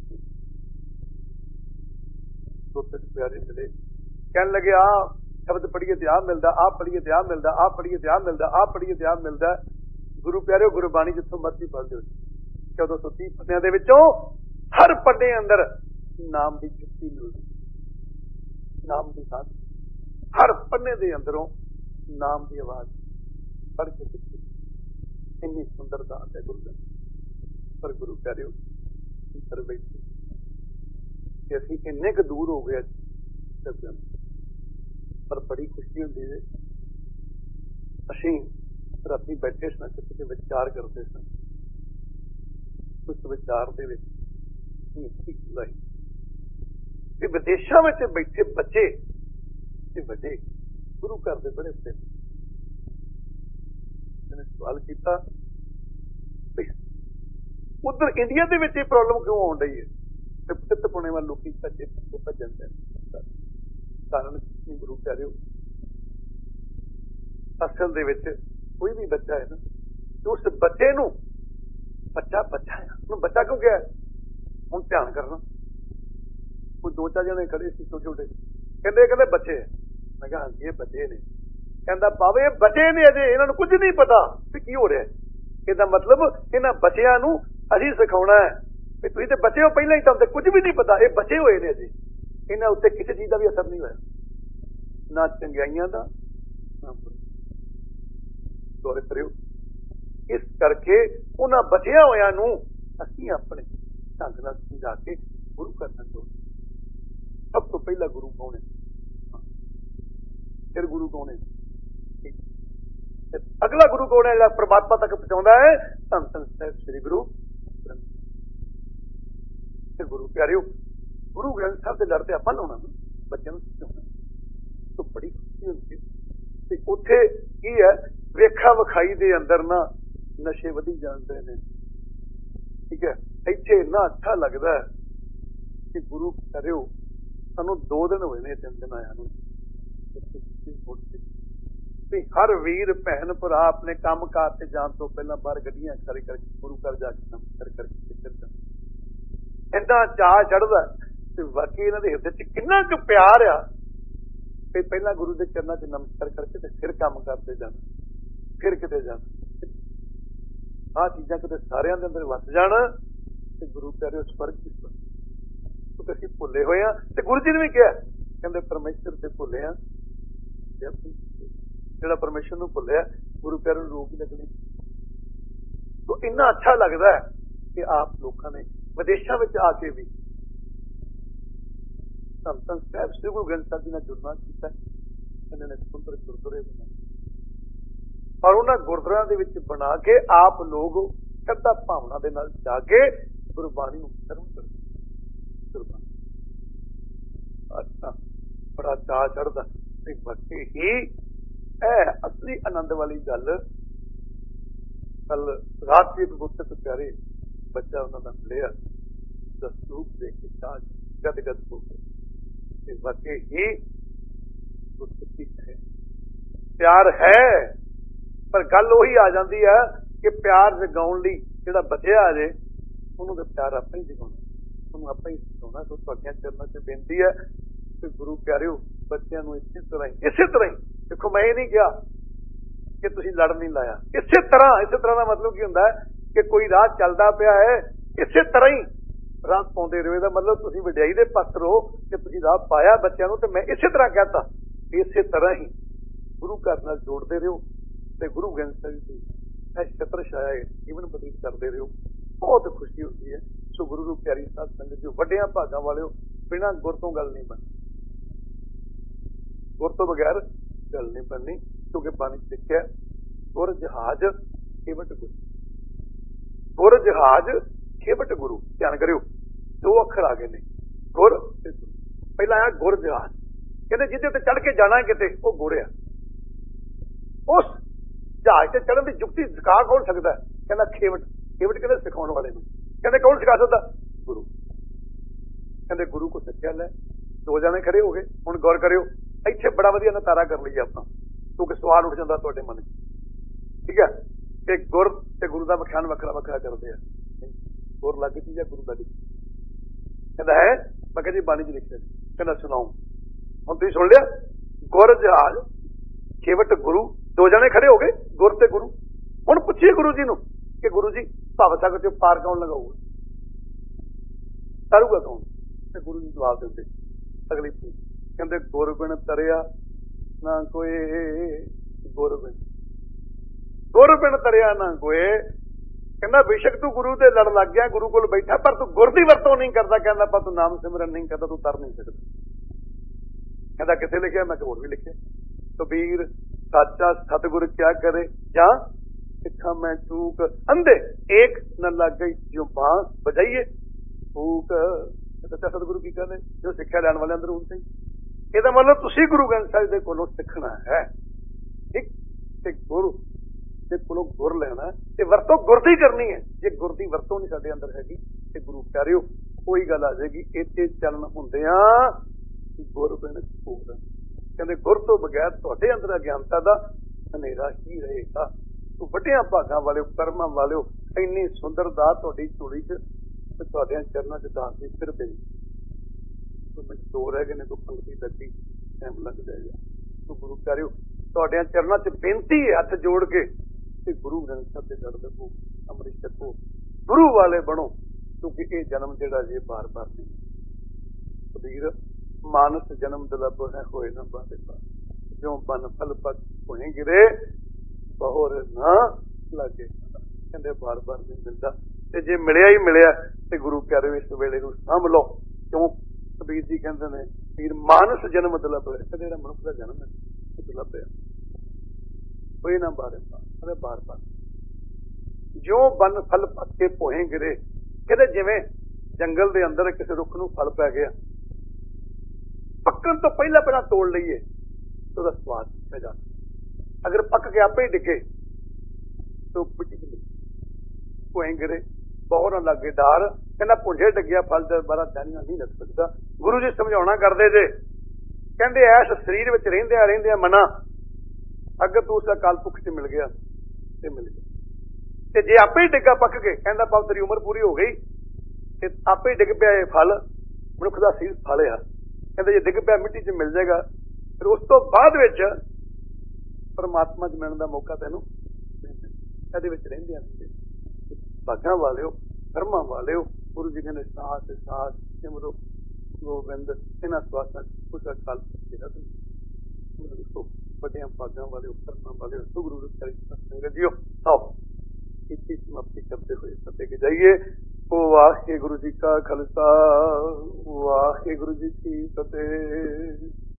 दो तीन प्यारे मिले, कहन लगे आ शब्द पढ़िए ते आ मिलदा, आ पढ़िए ते आ मिलदा, आ पढ़िए ते आ मिलदा, आ पढ़िए ते आ मिलदा। गुरु प्यारे गुरबाणी जिथों मर्जी पढ़ लिओ, 1430 पन्नियां दे विचों हर पन्ने अंदर नाम की जुक्ति मिलती, नाम की साथ हर पन्ने दे अंदरों नाम की आवाज पढ़ के दिखती। इन्नी सुंदर दात है गुरु ग्रंथ। पर गुरु प्यारे अंदर बैठे कि असीं इन्ने क दूर हो गए पर बड़ी खुशी होंदी है असीं राती बैठे सन किते विचार करते सन उस विचार दे विच विदेशों में बैठे बच्चे बड़े गुरु घर दे बड़े बड़े मैंने सवाल किया उधर इंडिया दे विच प्रॉब्लम क्यों आउण रही है चित पुणे वाल लोग भजन कारण गुरु प्यारे असल दे विच कोई भी बच्चा है ना तो उस बच्चे नूं बच्चा बच्चा है बच्चा क्यों क्या हुण ध्यान करना कोई दो चार जने खड़े सी छोटे छोटे कहते बच्चे है मैं कहा हाँ ये बच्चे ने कहता बाबे बच्चे ने अजे इन्होंने कुछ नहीं पता भी की हो रहा है कहता मतलब इन्हां बच्चियां नूं असीं सिखाउणा है भी तुसीं ते बच्चे हो पहले ही तुहानूं कुछ भी नहीं पता ये बच्चे होए ने अजे इन्हां उत्ते किसी चीज का भी असर नहीं होया ना चंगियाइयां दा ना गौर करियो इस करके उन्हां बच्चियां होयां नूं असीं अपने ढंग नाल समझा के गुरु करना चाहुंदे सब तो पहला गुरु कौन है फिर गुरु कौन है अगला गुरु कौन है जिहड़ा परमात्मा तक पहुंचाउंदा है धन धन साहिब श्री गुरु गुरु प्यारिओ गुरु ग्रंथ साहब के लड़ ते आपां लाउणा बच्चों नूं समझाउणा तो बड़ी खुशी हुंदी है उत्थे की है वेखा विखाई दे अंदर ना नशे वधी जांदे ने ठीक है इत्थे इन्ना अच्छा लगदा है कि गुरु प्यारिओ सानूं 2 दिन होए ने 3 दिन आया नूं हर वीर भैन भरा अपने काम कार से जान तो पहला बाहर गड्डियां खड़े करके गुरु घर जाके नमस्कार करके इन्ना चाह चढ़दा बाकी इन्हां दे हिरदे च किन्ना क प्यार आ ते पहला गुरु के चरणों च नमस्कार करके ते फिर काम करते जाना फिर किते जाना आ चीजां किते सारियां दे अंदर वस जाण ते गुरु प्यारे स्वर्ग की तो असीं भुले होए आ ते गुरु जी ने भी कहा कहंदे परमेश्वर ते भुले आ जिहड़ा परमेश्वर नूं भुलिया गुरु प्यारे नूं रोक ही लगनी तो इन्ना अच्छा लगता है कि आप लोगों ने विदेशों में आके भी धन धन साहिब श्री गुरु ग्रंथ साहिब जी ने जुड़ना किया इन्होंने सुंदर गुरुद्वारे बनाए और उन्होंने गुरुद्वारों के विच बना के आप लोग श्रद्धा भावना के नाल जाके गुरबाणी नूं सर्व करते अच्छा बड़ा चाह चढ़दा बाकी ही असली आनंद वाली गल कल रात भी गुरसिख प्यारे बच्चा उन्होंने मिलिया दस्तूप देख के चाह गदगद हो गए बाकी ही गुरसिखी है प्यार है पर गल उही आ जाती है कि प्यार जगाउण लई जिहड़ा बचिया आ जाए उन्होंने प्यार आप ही जगाउणा उन्होंने आप ही सिखाउणा तो तुहाडियां चरणां च बेनती है कि गुरु प्यारिओ बच्चों को इसी तरह ही देखो मैं ये नहीं कहा कि तुसीं लड़ नहीं लाया इसे तरह का मतलब की हुंदा है कि कोई राह चलदा पिया है इसे तरह ही राह पाउंदे रहो इहदा मतलब तुसीं वडियाई दे पात्र हो कि तुसीं राह पाया बच्चों को तो मैं इसे तरह कहता इसे तरह ही गुरु घर नाल जोड़ते रहो ते गुरु ग्रंथ साहिब जी छत्र छाया जीवन बतीत करते रहो बहुत खुशी होती है सो गुरु रूप प्यारी साध संगत जो वड्डियां भागां वाले बिना गुर तो गल नहीं बनती गुर तो बगैर गल नहीं बननी क्योंकि पानी लिखा गुर जहाज खेवट गुरु गुर जहाज खेवट गुरु ध्यान करियो 2 अखर आ गए ने गुर पहला आया गुर जहाज कहते जिदे उत्ते चढ़ के जाना किते वो गुर है उस जहाज से चढ़न की जुक्ति सिखा कौन सकता है कहना खेवट खेवट कहते सिखाने वाले कहते कौन सिखा सकता गुरु कहते गुरु को सिक्ख्या लै 2 जने खड़े हो गए हुण गौर करियो इत्थे बड़ा वधिया नतारा कर लईए आपां क्योंकि सवाल उठ जाता तुहाडे मन ठीक है कि गुर ते गुरु का व्याख्यान वखरा वखरा करते हैं गुर लग गई या गुरु लग गई कहता है मैं कहा जी बाणी च लिखिया कहना सुनाओ हुण तुसीं सुन लिया गुर जहाज खेवट गुरु 2 जने खड़े हो गए गुर ते गुरु हुण पुछिए गुरु जी नूं कि गुरु जी भव सागर चों पार कौन लगाऊगा तरूगा कौन ते गुरु जी जवाब दिंदे अगली कहते गुर बिन तरिया ना कोई गुर बिन तरिया ना कोई कहना बेशक तू गुरु दे लड़ लग गया गुरु कोल बैठा पर तू गुर दी वरतों नहीं करता कहना पर तू नाम सिमरन नहीं करता तू तर नहीं सकता कहता किथे लिखिया? मैं होर भी लिखिया। कबीर साचा सतगुर क्या करे जा सिखा मैं चूक, अंधे एक न लग गई जो बांस बजाइए फूक। सच्चा सतगुरु की कहते जो सिक्ख्या लैण वाले अंदर होने चाहिए। ਇਹਦਾ मतलब ਤੁਸੀਂ गुरु ग्रंथ साहिब ਦੇ ਕੋਲੋਂ ਸਿੱਖਣਾ ਹੈ। ਠੀਕ ਤੇ ਗੁਰੂ ਦੇ ਕੋਲੋਂ ਗੁਰ ਲੈਣਾ ਤੇ ਵਰਤੋਂ ਗੁਰ ਦੀ ਕਰਨੀ ਹੈ। ਜੇ ਗੁਰ ਦੀ ਵਰਤੋਂ ਨਹੀਂ ਸਾਡੇ ਅੰਦਰ ਹੈਗੀ ਤੇ ਗੁਰੂ ਪਿਆਰਿਓ ਕੋਈ ਗੱਲ ਆ ਜਾਏਗੀ ਇੱਥੇ ਚੱਲਣ ਹੁੰਦਿਆਂ ਗੁਰ ਬਿਨ ਫੂਕ। ਕਹਿੰਦੇ ਗੁਰ ਤੋਂ ਬਗੈਰ ਤੁਹਾਡੇ ਅੰਦਰ ਅਗਿਆਨਤਾ ਦਾ ਹਨੇਰਾ ਹੀ ਰਹੇਗਾ। ਤੂੰ ਵੱਡਿਆਂ ਭਾਗਾਂ ਵਾਲਿਓ ਕਰਮਾਂ ਵਾਲਿਓ ਇੰਨੀ ਸੁੰਦਰ ਦਾਤ ਤੁਹਾਡੀ ਝੋਲੀ 'ਚ ਤੇ ਤੁਹਾਡਿਆਂ ਚਰਨਾਂ 'ਚ ਦਾਤ ਦੀ ਫਿਰ ਪਈ। ਦੋ ਰਹਿ ਗਏ ਨੇ ਕੋਈ ਪੰਗਤੀ ਲੱਗੀ ਟਾਈਮ ਲੱਗ ਜਾਏਗਾ। ਤੂੰ ਗੁਰੂ ਪਿਆਰਿਓ ਤੁਹਾਡਿਆਂ ਚਰਨਾਂ 'ਚ ਬੇਨਤੀ ਹੈ ਹੱਥ ਜੋੜ ਕੇ ਤੇ ਗੁਰੂ ਗ੍ਰੰਥ ਸਾਹਿਬ ਤੇ ਜੜ ਰੱਖੋ, ਅੰਮ੍ਰਿਤ ਛਕੋ, ਗੁਰੂ ਵਾਲੇ ਬਣੋ ਕਿਉਂਕਿ ਇਹ ਜਨਮ ਜਿਹੜਾ ਜੇ ਬਾਰ-ਬਾਰ ਨਹੀਂ। ਕਬੀਰ ਮਾਨਸ ਜਨਮ ਦੁਲੱਭ ਹੈ ਹੋਏ ਨਾ ਬਾਦੇ ਜਿਉਂ ਬਨ ਫਲ ਪਕ ਹੋਏ ਗਿਰੇ ਬਹੁਰ ਨਾ ਲੱਗੇ। ਕਹਿੰਦੇ ਬਾਰ-ਬਾਰ ਨਹੀਂ ਮਿਲਦਾ ਤੇ ਜੇ ਮਿਲਿਆ ਹੀ ਮਿਲਿਆ ਤੇ ਗੁਰੂ ਪਿਆਰਿਓ ਇਸ ਵੇਲੇ ਨੂੰ ਸਾਂਭ ਲਓ। ਕਿਉਂ ਕਬੀਰ ਜੀ ਕਹਿੰਦੇ ਨੇ ਵੀਰ ਮਾਨਸ ਜਨਮ ਦੁਲੱਭ ਹੈ। ਕਹਿੰਦੇ ਜਿਹੜਾ ਮਨੁੱਖ ਦਾ ਜਨਮ ਹੈ ਉਹ ਦੁਲੱਭ ਹੈ, ਕੋਈ ਨਾ ਬਾਰ ਬਾਰ ਜਿਉਂ ਬਨ ਫਲ ਪੱਕ ਕੇ ਭੋਏ ਗਿਰੇ। ਕਹਿੰਦੇ ਜਿਵੇਂ ਜੰਗਲ ਦੇ ਅੰਦਰ ਕਿਸੇ ਰੁੱਖ ਨੂੰ ਫਲ ਪੈ ਗਿਆ, ਪੱਕਣ ਤੋਂ ਪਹਿਲਾਂ ਤੋੜ ਲਈਏ ਤੇ ਉਹਦਾ ਸਵਾਦ ਪੈ ਜਾਂਦਾ। ਅਗਰ ਪੱਕ ਕੇ ਆਪੇ ਹੀ ਡਿੱਗੇ ਤਾਂ ਭੋਏ ਗਿਰੇ ਬਹੁਤ ਨਾ ਲੱਗੇ ਡਾਰ। ਕਹਿੰਦਾ ਪੁੰਝੇ ਡਿੱਗਿਆ ਫਲ ਦੇ ਬਾਰਾ ਚਾਹੀਆਂ ਨਹੀਂ ਲੱਗ ਸਕਦਾ। ਗੁਰੂ ਜੀ ਸਮਝਾਉਣਾ ਕਰਦੇ ਜੇ ਕਹਿੰਦੇ ਐਸ ਸਰੀਰ ਵਿੱਚ ਰਹਿੰਦਿਆਂ ਮਨਾ ਅਗਰ ਤੂੰ ਉਸ ਅਕਾਲ ਪੁਰਖ 'ਚ ਮਿਲ ਗਿਆ ਤੇ ਮਿਲ ਗਿਆ ਤੇ ਜੇ ਆਪੇ ਹੀ ਡਿੱਗਾ ਪੱਕ ਕੇ ਕਹਿੰਦਾ ਬਾਬ ਤੇਰੀ ਉਮਰ ਪੂਰੀ ਹੋ ਗਈ ਤੇ ਆਪੇ ਹੀ ਡਿੱਗ ਪਿਆ ਇਹ ਫਲ ਮਨੁੱਖ ਦਾ ਸੀਰ ਫਲ ਆ। ਕਹਿੰਦੇ ਜੇ ਡਿੱਗ ਪਿਆ ਮਿੱਟੀ 'ਚ ਮਿਲ ਜਾਏਗਾ ਫਿਰ ਉਸ ਤੋਂ ਬਾਅਦ ਵਿੱਚ ਪਰਮਾਤਮਾ 'ਚ ਮਿਲਣ ਦਾ ਮੌਕਾ ਤੈਨੂੰ ਇਹਦੇ ਵਿੱਚ ਰਹਿੰਦਿਆਂ ਭਾਗਾਂ ਵਾਲਿਓ ਕਰਮਾਂ ਵਾਲਿਓ ਗੁਰੂ ਜੀ ਕਹਿੰਦੇ ਸਾਥ ਸਾਥ ਸਿਮਰੋ ਗੋਬਿੰਦ ਇਹਨਾਂ ਸਵਾਸਾਂ ਕੁਝ ਅਕਾਲ ਪੁਰਖ ਵੱਡਿਆਂ ਭਾਗਾਂ ਵਾਲਿਓ ਕਰਮਾਂ ਵਾਲਿਓ ਸੁਗੁਰੂ ਸੰਗਤ ਜੀਓ ਆਓ इसी समाप्ति करते हुए फतेह के जाइए। वाहिगुरु जी का खालसा वाहिगुरु जी की फतेह।